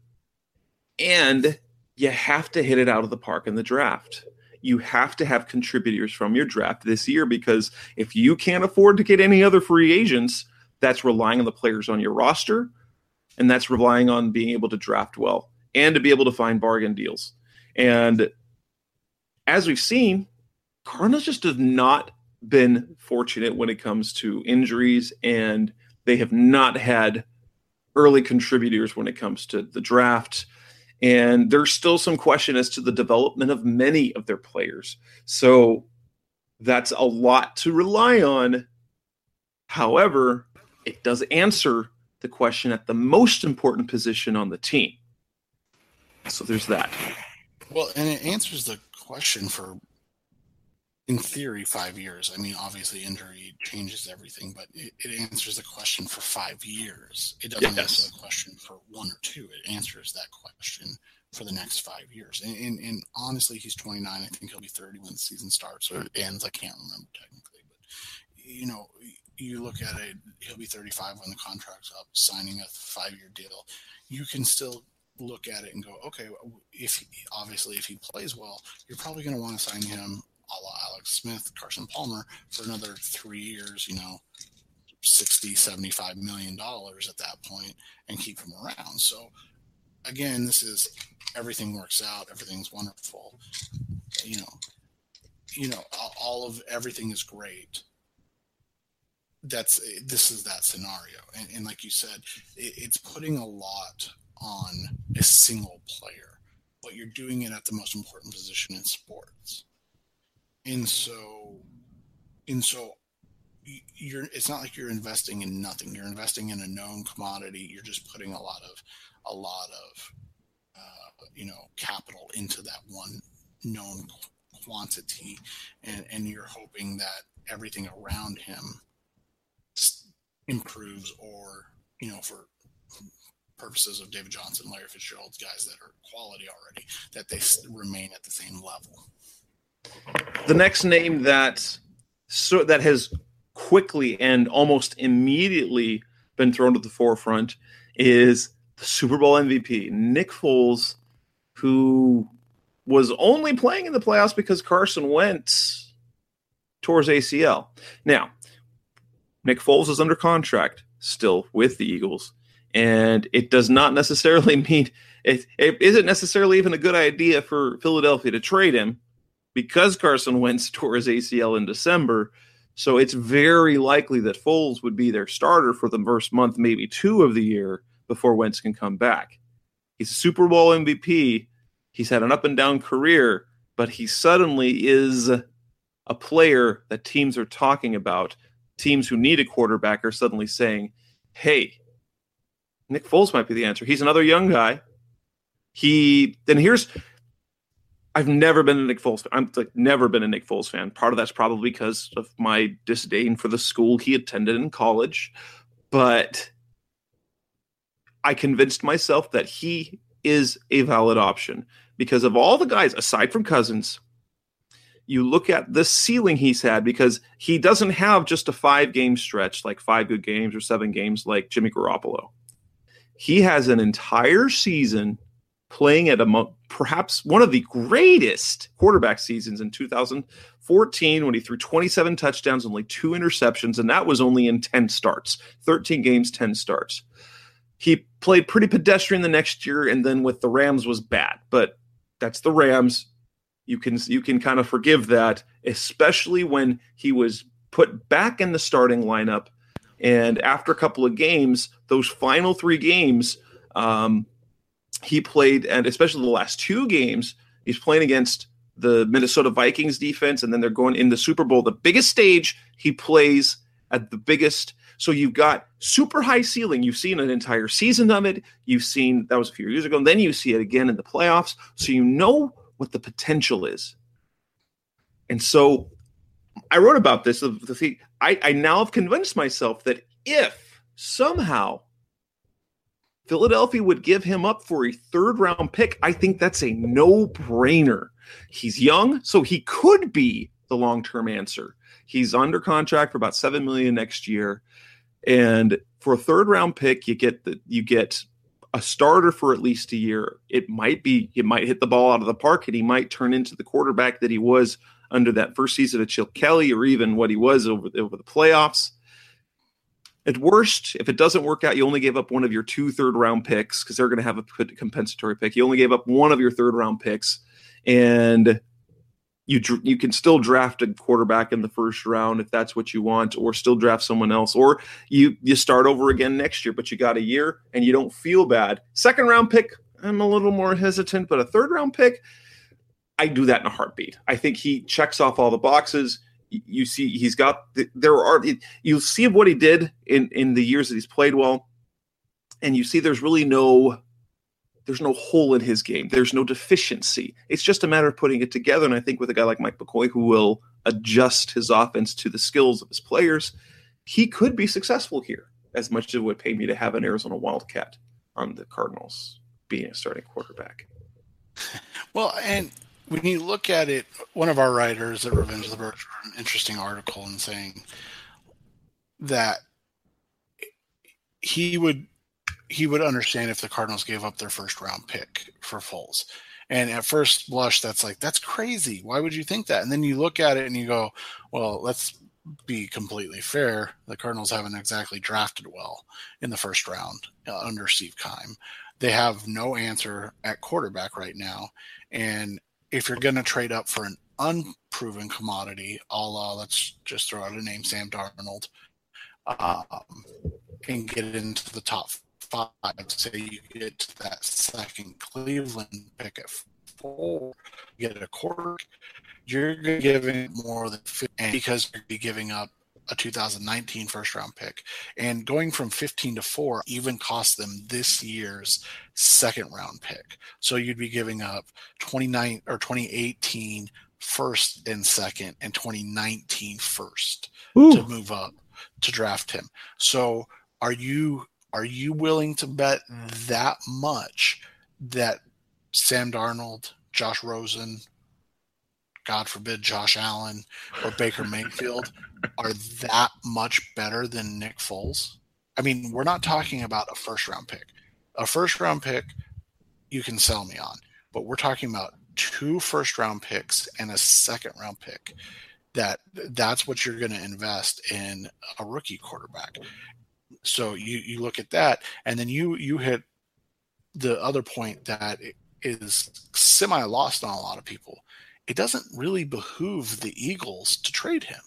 And you have to hit it out of the park in the draft. You have to have contributors from your draft this year, because if you can't afford to get any other free agents, that's relying on the players on your roster, and that's relying on being able to draft well and to be able to find bargain deals. And as we've seen, Cardinals just have not been fortunate when it comes to injuries, and they have not had early contributors when it comes to the draft. And there's still some question as to the development of many of their players. So That's a lot to rely on. However, it does answer the question at the most important position on the team. So there's that. Well, and it answers the question for, in theory, five years. I mean, obviously injury changes everything, but it, it answers the question for five years. It doesn't Yes. answer the question for one or two. It answers that question for the next five years. And, and, and honestly, he's twenty-nine. I think he'll be thirty when the season starts or it ends. I can't remember technically, but you know, you look at it, he'll be thirty-five when the contract's up, signing a five-year deal. You can still look at it and go, okay, if he, obviously if he plays well, you're probably going to want to sign him a la Alex Smith, Carson Palmer for another three years, you know, sixty, seventy-five million dollars at that point and keep him around. So again, this is everything works out. Everything's wonderful. You know, you know, all of everything is great. That's, this is that scenario. And, and like you said, it, it's putting a lot on a single player, but you're doing it at the most important position in sports. And so, and so you're, it's not like you're investing in nothing. You're investing in a known commodity. You're just putting a lot of, a lot of, uh, you know, capital into that one known quantity. And, and you're hoping that everything around him improves, or, you know, for purposes of David Johnson, Larry Fitzgerald, guys that are quality already, that they remain at the same level. The next name that so that has quickly and almost immediately been thrown to the forefront is the Super Bowl M V P, Nick Foles, who was only playing in the playoffs because Carson Wentz tore his A C L. Now, Nick Foles is under contract still with the Eagles, and it does not necessarily mean it, it isn't necessarily even a good idea for Philadelphia to trade him because Carson Wentz tore his A C L in December. So it's very likely that Foles would be their starter for the first month, maybe two of the year before Wentz can come back. He's a Super Bowl M V P. He's had an up and down career, but he suddenly is a player that teams are talking about. Teams who need a quarterback are suddenly saying, hey, Nick Foles might be the answer. He's another young guy. He then here's I've never been a Nick Foles fan. I'm like never been a Nick Foles fan. Part of that's probably because of my disdain for the school he attended in college. But I convinced myself that he is a valid option because of all the guys, aside from Cousins, you look at the ceiling he's had, because he doesn't have just a five-game stretch, like five good games or seven games like Jimmy Garoppolo. He has an entire season playing at a perhaps one of the greatest quarterback seasons in two thousand fourteen when he threw twenty-seven touchdowns, only two interceptions, and that was only in ten starts, thirteen games, ten starts. He played pretty pedestrian the next year, and then with the Rams was bad, but that's the Rams. You can you can kind of forgive that, especially when he was put back in the starting lineup. And after a couple of games, those final three games, um, he played, and especially the last two games, he's playing against the Minnesota Vikings defense, and then they're going in the Super Bowl, the biggest stage. He plays at the biggest. So you've got super high ceiling. You've seen an entire season of it. You've seen, that was a few years ago, and then you see it again in the playoffs. So you know what the potential is. And so I wrote about this. The, I, I now have convinced myself that if somehow Philadelphia would give him up for a third round pick, I think that's a no-brainer. He's young, so he could be the long-term answer. He's under contract for about seven million dollars next year. And for a third round pick, you get the, you get a starter for at least a year. It might be, it might hit the ball out of the park, and he might turn into the quarterback that he was under that first season of Chip Kelly, or even what he was over, over the playoffs. At worst, if it doesn't work out, you only gave up one of your two third round picks, because they're going to have a compensatory pick. You only gave up one of your third round picks, and you you can still draft a quarterback in the first round if that's what you want, or still draft someone else, or you you start over again next year, but you got a year and you don't feel bad. Second round pick, I'm a little more hesitant, but a third round pick, I do that in a heartbeat. I think he checks off all the boxes. you see he's got there are you see what he did in in the years that he's played well, and you see there's really no there's no hole in his game. There's no deficiency. It's just a matter of putting it together. And I think with a guy like Mike McCoy, who will adjust his offense to the skills of his players, he could be successful here. As much as it would pay me to have an Arizona Wildcat on the Cardinals being a starting quarterback. Well, and when you look at it, one of our writers at Revenge of the Birds wrote an interesting article in saying that he would he would understand if the Cardinals gave up their first round pick for Foles. And at first blush, that's like, that's crazy. Why would you think that? And then you look at it and you go, well, let's be completely fair. The Cardinals haven't exactly drafted well in the first round uh, under Steve Keim. They have no answer at quarterback right now. And if you're going to trade up for an unproven commodity, a la, let's just throw out a name, Sam Darnold, um, and get it into the top five, say you get to that second Cleveland pick at four, you get a quarter, you're giving more than fifty because you're be giving up a two thousand nineteen first round pick, and going from fifteen to four even cost them this year's second round pick. So you'd be giving up twenty-nine or twenty eighteen first and second and twenty nineteen first Ooh. To move up to draft him. So are you are you willing to bet that much that Sam Darnold, Josh Rosen, God forbid, Josh Allen or Baker Mayfield are that much better than Nick Foles? I mean, we're not talking about a first round pick. A first round pick you can sell me on, but we're talking about two first round picks and a second round pick. That that's what you're going to invest in a rookie quarterback. So you, you look at that, and then you you hit the other point that is semi lost on a lot of people. It doesn't really behoove the Eagles to trade him.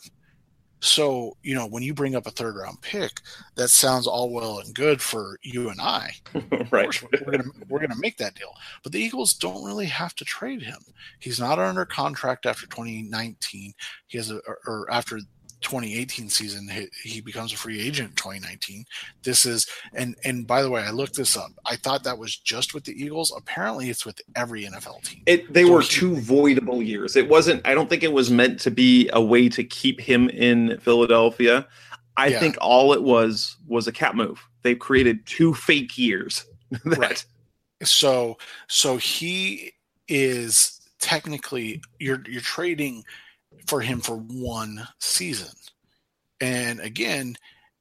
So, you know, when you bring up a third round pick, that sounds all well and good for you and I. Right. Of course, we're going to we're going to make that deal. But the Eagles don't really have to trade him. He's not under contract after twenty nineteen. He has a or after twenty eighteen season, he, he becomes a free agent in twenty nineteen. This is, and and by the way, I looked this up. I thought that was just with the Eagles. Apparently, it's with every N F L team. It, they so were he, two voidable years. It wasn't, I don't think it was meant to be a way to keep him in Philadelphia. I yeah. think all it was was a cap move. They created two fake years. that, right. So, so he is technically, you're you're trading for him for one season. And again,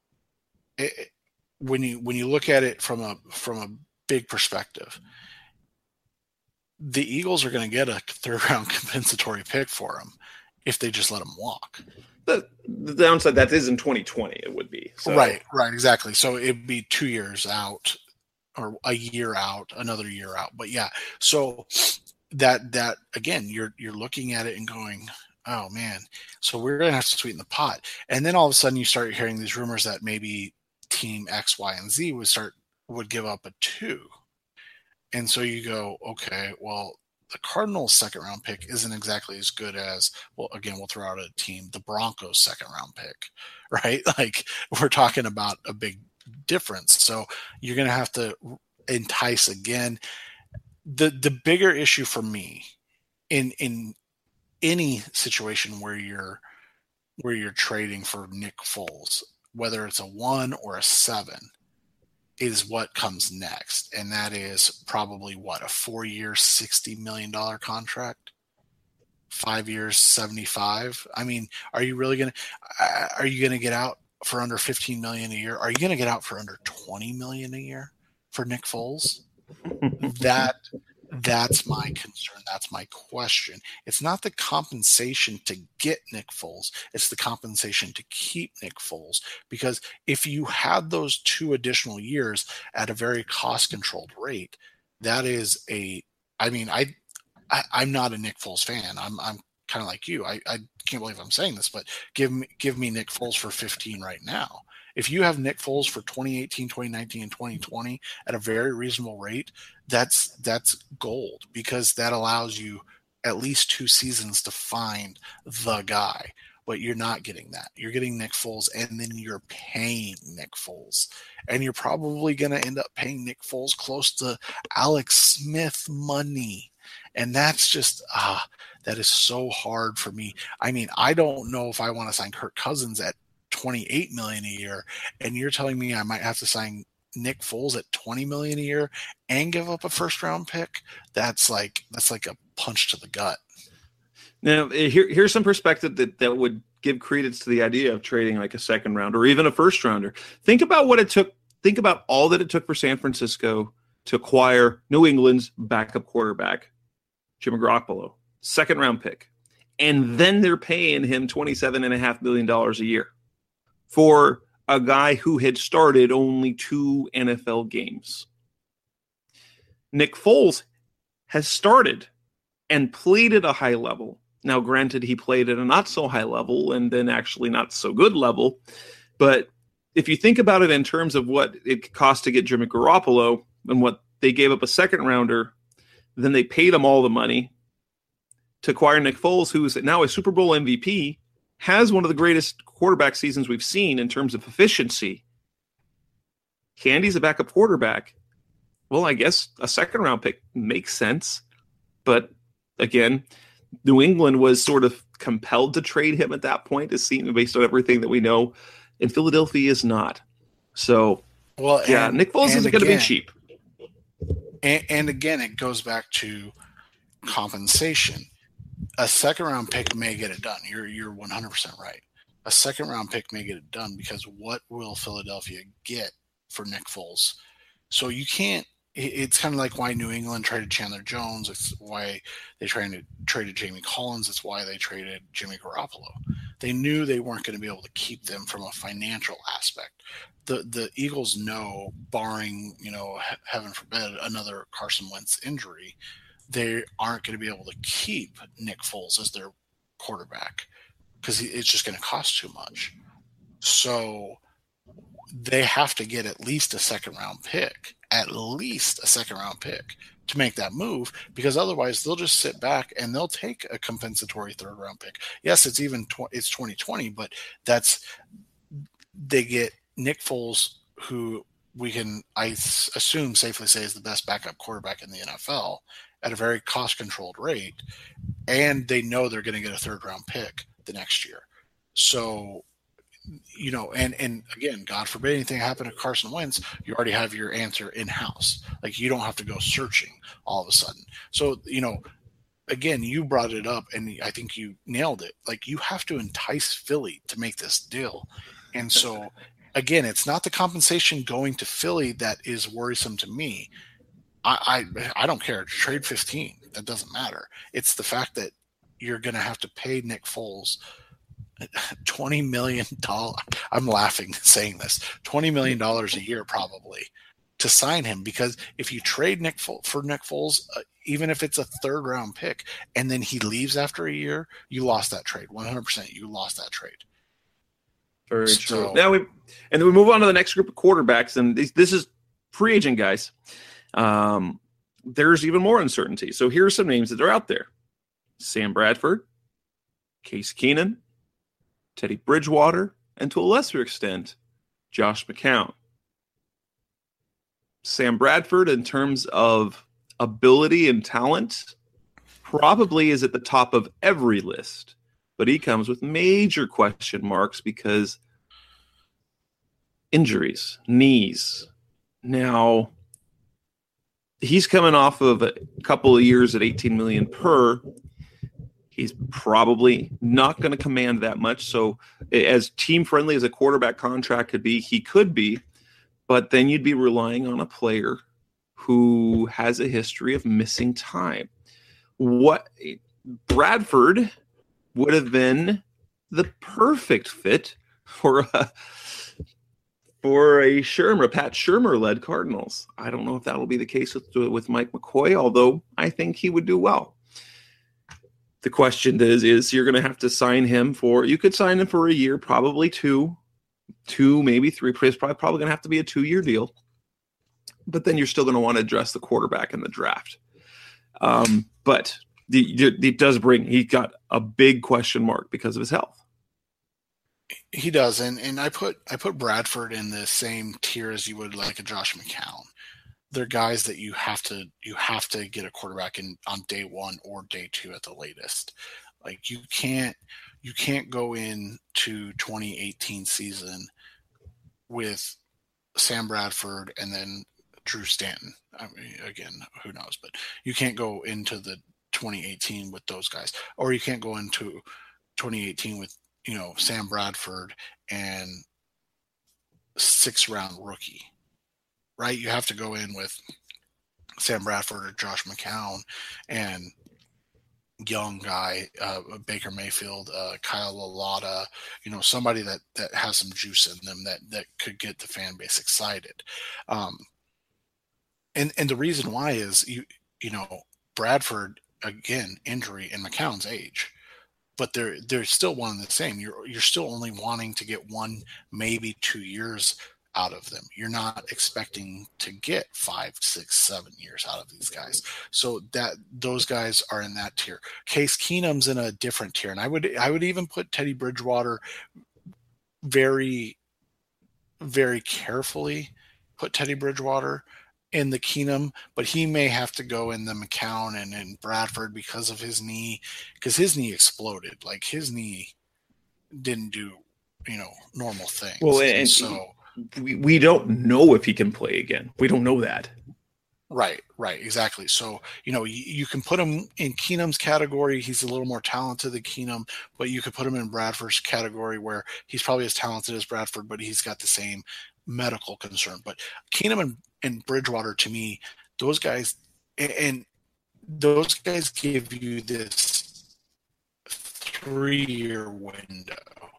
it, when you when you look at it from a from a big perspective, the Eagles are going to get a third round compensatory pick for him if they just let him walk. The, the downside that is in twenty twenty it would be. So. Right, right, exactly. So it'd be two years out or a year out, another year out. But yeah, so that that again, you're you're looking at it and going, oh man, so we're going to have to sweeten the pot. And then all of a sudden you start hearing these rumors that maybe team X, Y, and Z would start, would give up a two. And so you go, okay, well, the Cardinals second round pick isn't exactly as good as, well, again, we'll throw out a team, the Broncos second round pick, right? Like we're talking about a big difference. So you're going to have to entice again. The, the bigger issue for me in, in, any situation where you're where you're trading for Nick Foles, whether it's a one or a seven, is what comes next. And that is probably what, a four year, sixty million dollars contract, five years, seventy-five. I mean, are you really going to, are you going to get out for under fifteen million a year? Are you going to get out for under twenty million a year for Nick Foles? that, That's my concern. That's my question. It's not the compensation to get Nick Foles. It's the compensation to keep Nick Foles. Because if you had those two additional years at a very cost-controlled rate, that is a – I mean, I, I, I'm not a Nick Foles fan. I'm I'm kind of like you. I, I can't believe I'm saying this, but give me, give me Nick Foles for fifteen right now. If you have Nick Foles for twenty eighteen, twenty nineteen, and twenty twenty at a very reasonable rate, that's that's gold, because that allows you at least two seasons to find the guy. but you're not getting that. You're getting Nick Foles, and then you're paying Nick Foles. And you're probably going to end up paying Nick Foles close to Alex Smith money. And that's just, ah, that is so hard for me. I mean, I don't know if I want to sign Kirk Cousins at twenty-eight million dollars a year, and you're telling me I might have to sign Nick Foles at twenty million dollars a year and give up a first round pick. That's like, that's like a punch to the gut. Now, here, here's some perspective that, that would give credence to the idea of trading like a second round or even a first rounder. Think about what it took. Think about all that it took for San Francisco to acquire New England's backup quarterback, Jimmy Garoppolo, second round pick. And then they're paying him twenty-seven point five million dollars a year for a guy who had started only two N F L games. Nick Foles has started and played at a high level. Now, granted, he played at a not so high level and then actually not so good level. But if you think about it in terms of what it cost to get Jimmy Garoppolo and what they gave up a second rounder, then they paid him all the money to acquire Nick Foles, who is now a Super Bowl M V P, has one of the greatest quarterback seasons we've seen in terms of efficiency. Candy's a backup quarterback. Well, I guess a second round pick makes sense. But again, New England was sort of compelled to trade him at that point, as seen based on everything that we know, and Philadelphia is not. So, well, yeah, and, Nick Foles isn't going to be cheap. And, and again, it goes back to compensation. A second round pick may get it done. You're you're one hundred percent right. A second round pick may get it done because what will Philadelphia get for Nick Foles? So you can't. It's kind of like why New England traded Chandler Jones. It's why they traded traded Jamie Collins. It's why they traded Jimmy Garoppolo. They knew they weren't going to be able to keep them from a financial aspect. The the Eagles know, barring, you know, heaven forbid, another Carson Wentz injury, they aren't going to be able to keep Nick Foles as their quarterback because it's just going to cost too much. So they have to get at least a second round pick, at least a second round pick to make that move, because otherwise they'll just sit back and they'll take a compensatory third round pick. Yes, it's even tw- it's twenty twenty, but that's they get Nick Foles, who we can I assume safely say is the best backup quarterback in the N F L at a very cost controlled rate, and they know they're going to get a third round pick the next year. So, you know, and, and again, God forbid anything happen to Carson Wentz, you already have your answer in house. Like, you don't have to go searching all of a sudden. So, you know, again, you brought it up and I think you nailed it. Like, you have to entice Philly to make this deal. And so again, it's not the compensation going to Philly that is worrisome to me. I, I, I don't care. Trade fifteen. That doesn't matter. It's the fact that you're going to have to pay Nick Foles twenty million dollars. I'm laughing saying this. twenty million dollars a year probably to sign him, because if you trade Nick Foles, for Nick Foles, uh, even if it's a third round pick and then he leaves after a year, you lost that trade. one hundred percent you lost that trade. Very so, true. Now we, and then we move on to the next group of quarterbacks, and this, this is free agent guys. Um, there's even more uncertainty. So here are some names that are out there: Sam Bradford, Case Keenum, Teddy Bridgewater, and to a lesser extent, Josh McCown. Sam Bradford, in terms of ability and talent, probably is at the top of every list, but he comes with major question marks because injuries, knees. Now, he's coming off of a couple of years at eighteen million dollars per. He's probably not going to command that much. So as team-friendly as a quarterback contract could be, he could be. But then you'd be relying on a player who has a history of missing time. What Bradford would have been the perfect fit for a, for a Shermer, Pat Shermer-led Cardinals. I don't know if that will be the case with, with Mike McCoy, although I think he would do well. The question is, is you're going to have to sign him for, you could sign him for a year, probably two, two, maybe three. It's probably, probably going to have to be a two-year deal. But then you're still going to want to address the quarterback in the draft. Um, but the, it does bring, he got a big question mark because of his health. He does, and and I put I put Bradford in the same tier as you would like a Josh McCown. They're guys that you have to you have to get a quarterback in on day one or day two at the latest. Like you can't you can't go into twenty eighteen season with Sam Bradford and then Drew Stanton. I mean, again, who knows? But you can't go into the twenty eighteen with those guys, or you can't go into twenty eighteen with, you know, Sam Bradford and six round rookie, right? You have to go in with Sam Bradford or Josh McCown and young guy, uh, Baker Mayfield, uh, Kyle Lalata, you know, somebody that, that has some juice in them that, that could get the fan base excited. Um, and, and the reason why is, you, you know, Bradford, again, injury, and McCown's age, but they're, they're still one and the same. You're, you're still only wanting to get one, maybe two years out of them. You're not expecting to get five, six, seven years out of these guys. So that those guys are in that tier. Case Keenum's in a different tier. And I would, I would even put Teddy Bridgewater very, very carefully put Teddy Bridgewater in the Keenum, but he may have to go in the McCown and, and Bradford because of his knee, because his knee exploded. Like his knee didn't do, you know, normal things. Well, and, and so we, we don't know if he can play again. We don't know that. Right, right, exactly. So, you know, you, you can put him in Keenum's category. He's a little more talented than Keenum, but you could put him in Bradford's category where he's probably as talented as Bradford, but he's got the same medical concern. But Keenum and, and Bridgewater, to me, those guys, and, and those guys give you this three-year window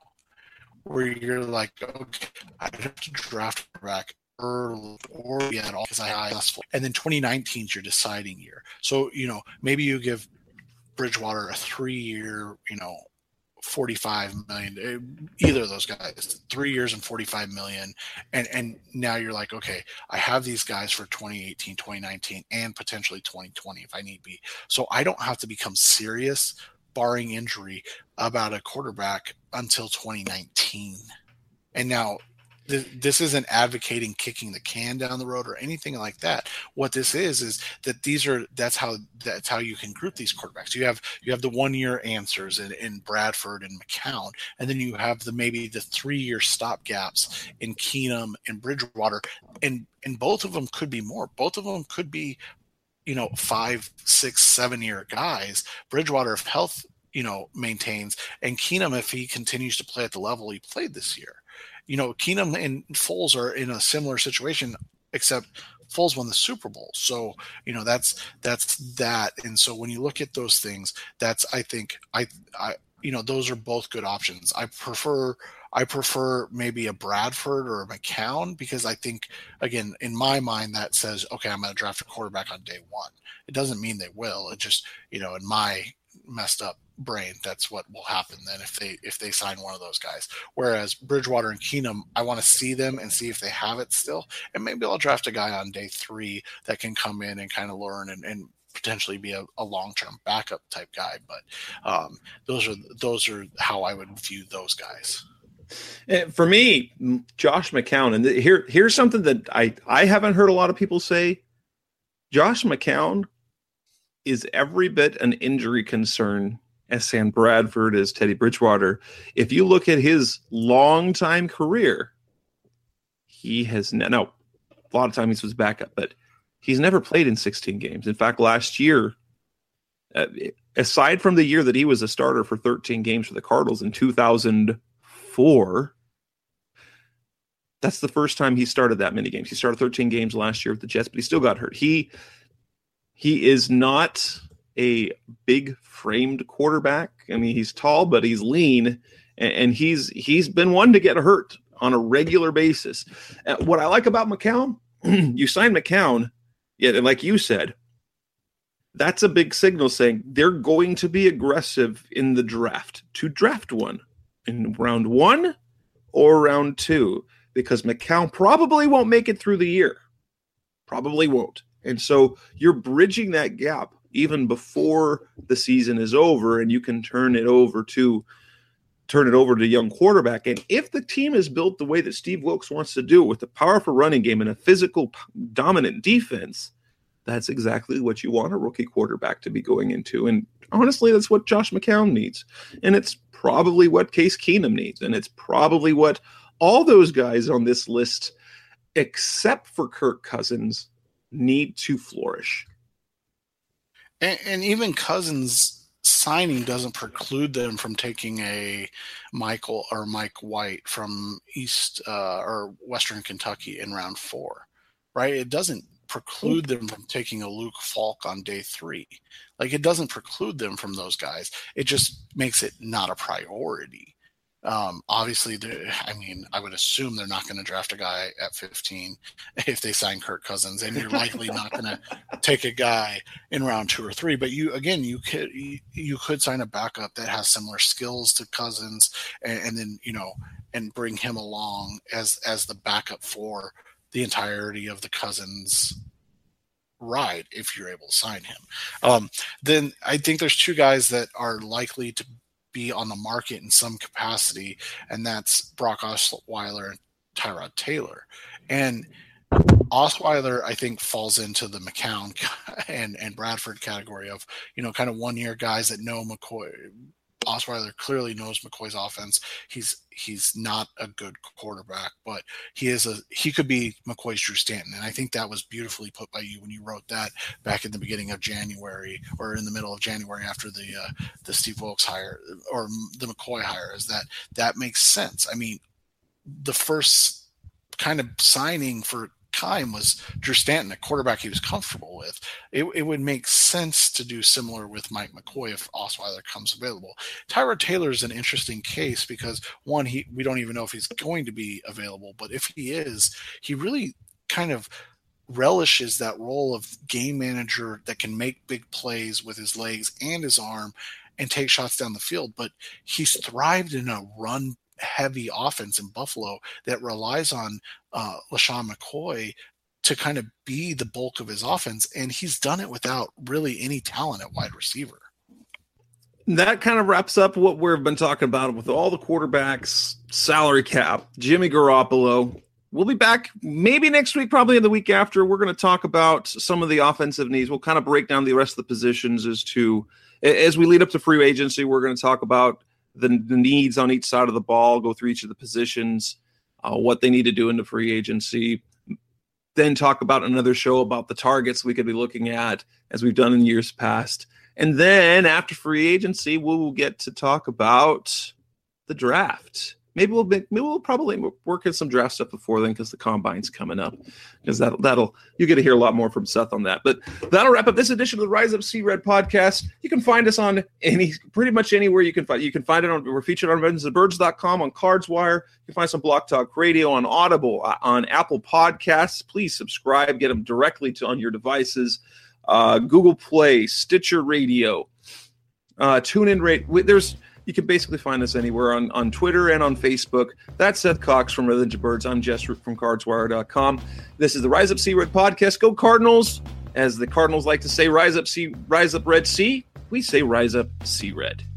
where you're like, okay, I have to draft back early or get all because I successful. And then twenty nineteen is your deciding year. So, you know, maybe you give Bridgewater a three-year, you know, forty-five million, either of those guys, three years and forty-five million. And, and now you're like, okay, I have these guys for twenty eighteen, twenty nineteen, and potentially twenty twenty if I need be. So I don't have to become serious, barring injury, about a quarterback until twenty nineteen. And now th- this isn't advocating kicking the can down the road or anything like that. What this is, is that these are, that's how, that's how you can group these quarterbacks. You have, you have the one year answers in, in Bradford and McCown. And then you have the, maybe the three year stop gaps in Keenum and Bridgewater. And, and both of them could be more. Both of them could be, you know, five, six, seven year guys. Bridgewater, if health, you know, maintains, and Keenum, if he continues to play at the level he played this year. You know, Keenum and Foles are in a similar situation, except Foles won the Super Bowl. So, you know, that's, that's that. And so when you look at those things, that's, I think, I, I, you know, those are both good options. I prefer, I prefer maybe a Bradford or a McCown, because I think, again, in my mind, that says, okay, I'm going to draft a quarterback on day one. It doesn't mean they will. It just, you know, in my messed up brain, that's what will happen then if they if they sign one of those guys. Whereas Bridgewater and Keenum, I want to see them and see if they have it still, and maybe I'll draft a guy on day three that can come in and kind of learn and, and potentially be a, a long-term backup type guy. But um, those are those are how I would view those guys. For me, Josh McCown, and here here's something that I I haven't heard a lot of people say. Josh McCown is every bit an injury concern as Sam Bradford, as Teddy Bridgewater. If you look at his long-time career, he has ne- no, a lot of times he was backup, but he's never played in sixteen games. In fact, last year, uh, aside from the year that he was a starter for thirteen games for the Cardinals in two thousand four, that's the first time he started that many games. He started thirteen games last year with the Jets, but he still got hurt. He he is not a big framed quarterback. I mean, he's tall, but he's lean, and, and he's he's been one to get hurt on a regular basis. Uh, what I like about McCown, you sign McCown, yeah, and like you said, that's a big signal saying they're going to be aggressive in the draft to draft one in round one or round two, because McCown probably won't make it through the year. Probably won't. And so you're bridging that gap even before the season is over, and you can turn it over to turn it over to a young quarterback. And if the team is built the way that Steve Wilks wants to do it, with a powerful running game and a physical dominant defense, that's exactly what you want a rookie quarterback to be going into. And honestly, that's what Josh McCown needs. And it's probably what Case Keenum needs. And it's probably what all those guys on this list, except for Kirk Cousins, need to flourish. And, and even Cousins signing doesn't preclude them from taking a Michael or Mike White from East uh, or Western Kentucky in round four, right? It doesn't preclude them from taking a Luke Falk on day three. Like, it doesn't preclude them from those guys. It just makes it not a priority. Um, obviously, I mean, I would assume they're not going to draft a guy at fifteen if they sign Kirk Cousins, and you're likely not going to take a guy in round two or three. But you, again, you could you, you could sign a backup that has similar skills to Cousins, and, and then you know, and bring him along as as the backup for the entirety of the Cousins ride if you're able to sign him. Um, then I think there's two guys that are likely to be on the market in some capacity, and that's Brock Osweiler and Tyrod Taylor. And Osweiler, I think, falls into the McCown and, and Bradford category of, you know, kind of one-year guys that know McCoy. Osweiler clearly knows McCoy's offense. He's he's not a good quarterback, but he is a he could be McCoy's Drew Stanton, and I think that was beautifully put by you when you wrote that back in the beginning of January or in the middle of January after the uh, the Steve Wilks hire or the McCoy hire. Is that that makes sense? I mean, the first kind of signing for Keim was Drew Stanton, a quarterback he was comfortable with. It, it would make sense to do similar with Mike McCoy if Osweiler comes available. Tyrod Taylor is an interesting case because, one, he we don't even know if he's going to be available, but if he is, he really kind of relishes that role of game manager that can make big plays with his legs and his arm and take shots down the field. But he's thrived in a run heavy offense in Buffalo that relies on uh, LaShawn McCoy to kind of be the bulk of his offense, and he's done it without really any talent at wide receiver. That kind of wraps up what we've been talking about with all the quarterbacks, salary cap, Jimmy Garoppolo. We'll be back maybe next week, probably the week after. We're going to talk about some of the offensive needs. We'll kind of break down the rest of the positions as to, as we lead up to free agency, we're going to talk about The, the needs on each side of the ball, go through each of the positions, uh, what they need to do into free agency, then talk about another show about the targets we could be looking at as we've done in years past. And then after free agency, we'll get to talk about the draft. Maybe we'll be, maybe we'll probably work in some draft stuff before then because the combine's coming up. Because that that'll you get to hear a lot more from Seth on that. But that'll wrap up this edition of the Rise Up C-Red podcast. You can find us on any pretty much anywhere you can find. You can find it on. We're featured on Revenge of the Birds dot com, on CardsWire. You can find us on Block Talk Radio, on Audible, on Apple Podcasts. Please subscribe. Get them directly to on your devices. Uh, Google Play, Stitcher Radio, uh, TuneIn Radio. There's You can basically find us anywhere on, on Twitter and on Facebook. That's Seth Cox from Revenge of Birds. I'm Jess Root from CardsWire dot com. This is the Rise Up C-Red podcast. Go Cardinals. As the Cardinals like to say, Rise Up, C, Rise Up Red C. We say Rise Up C-Red.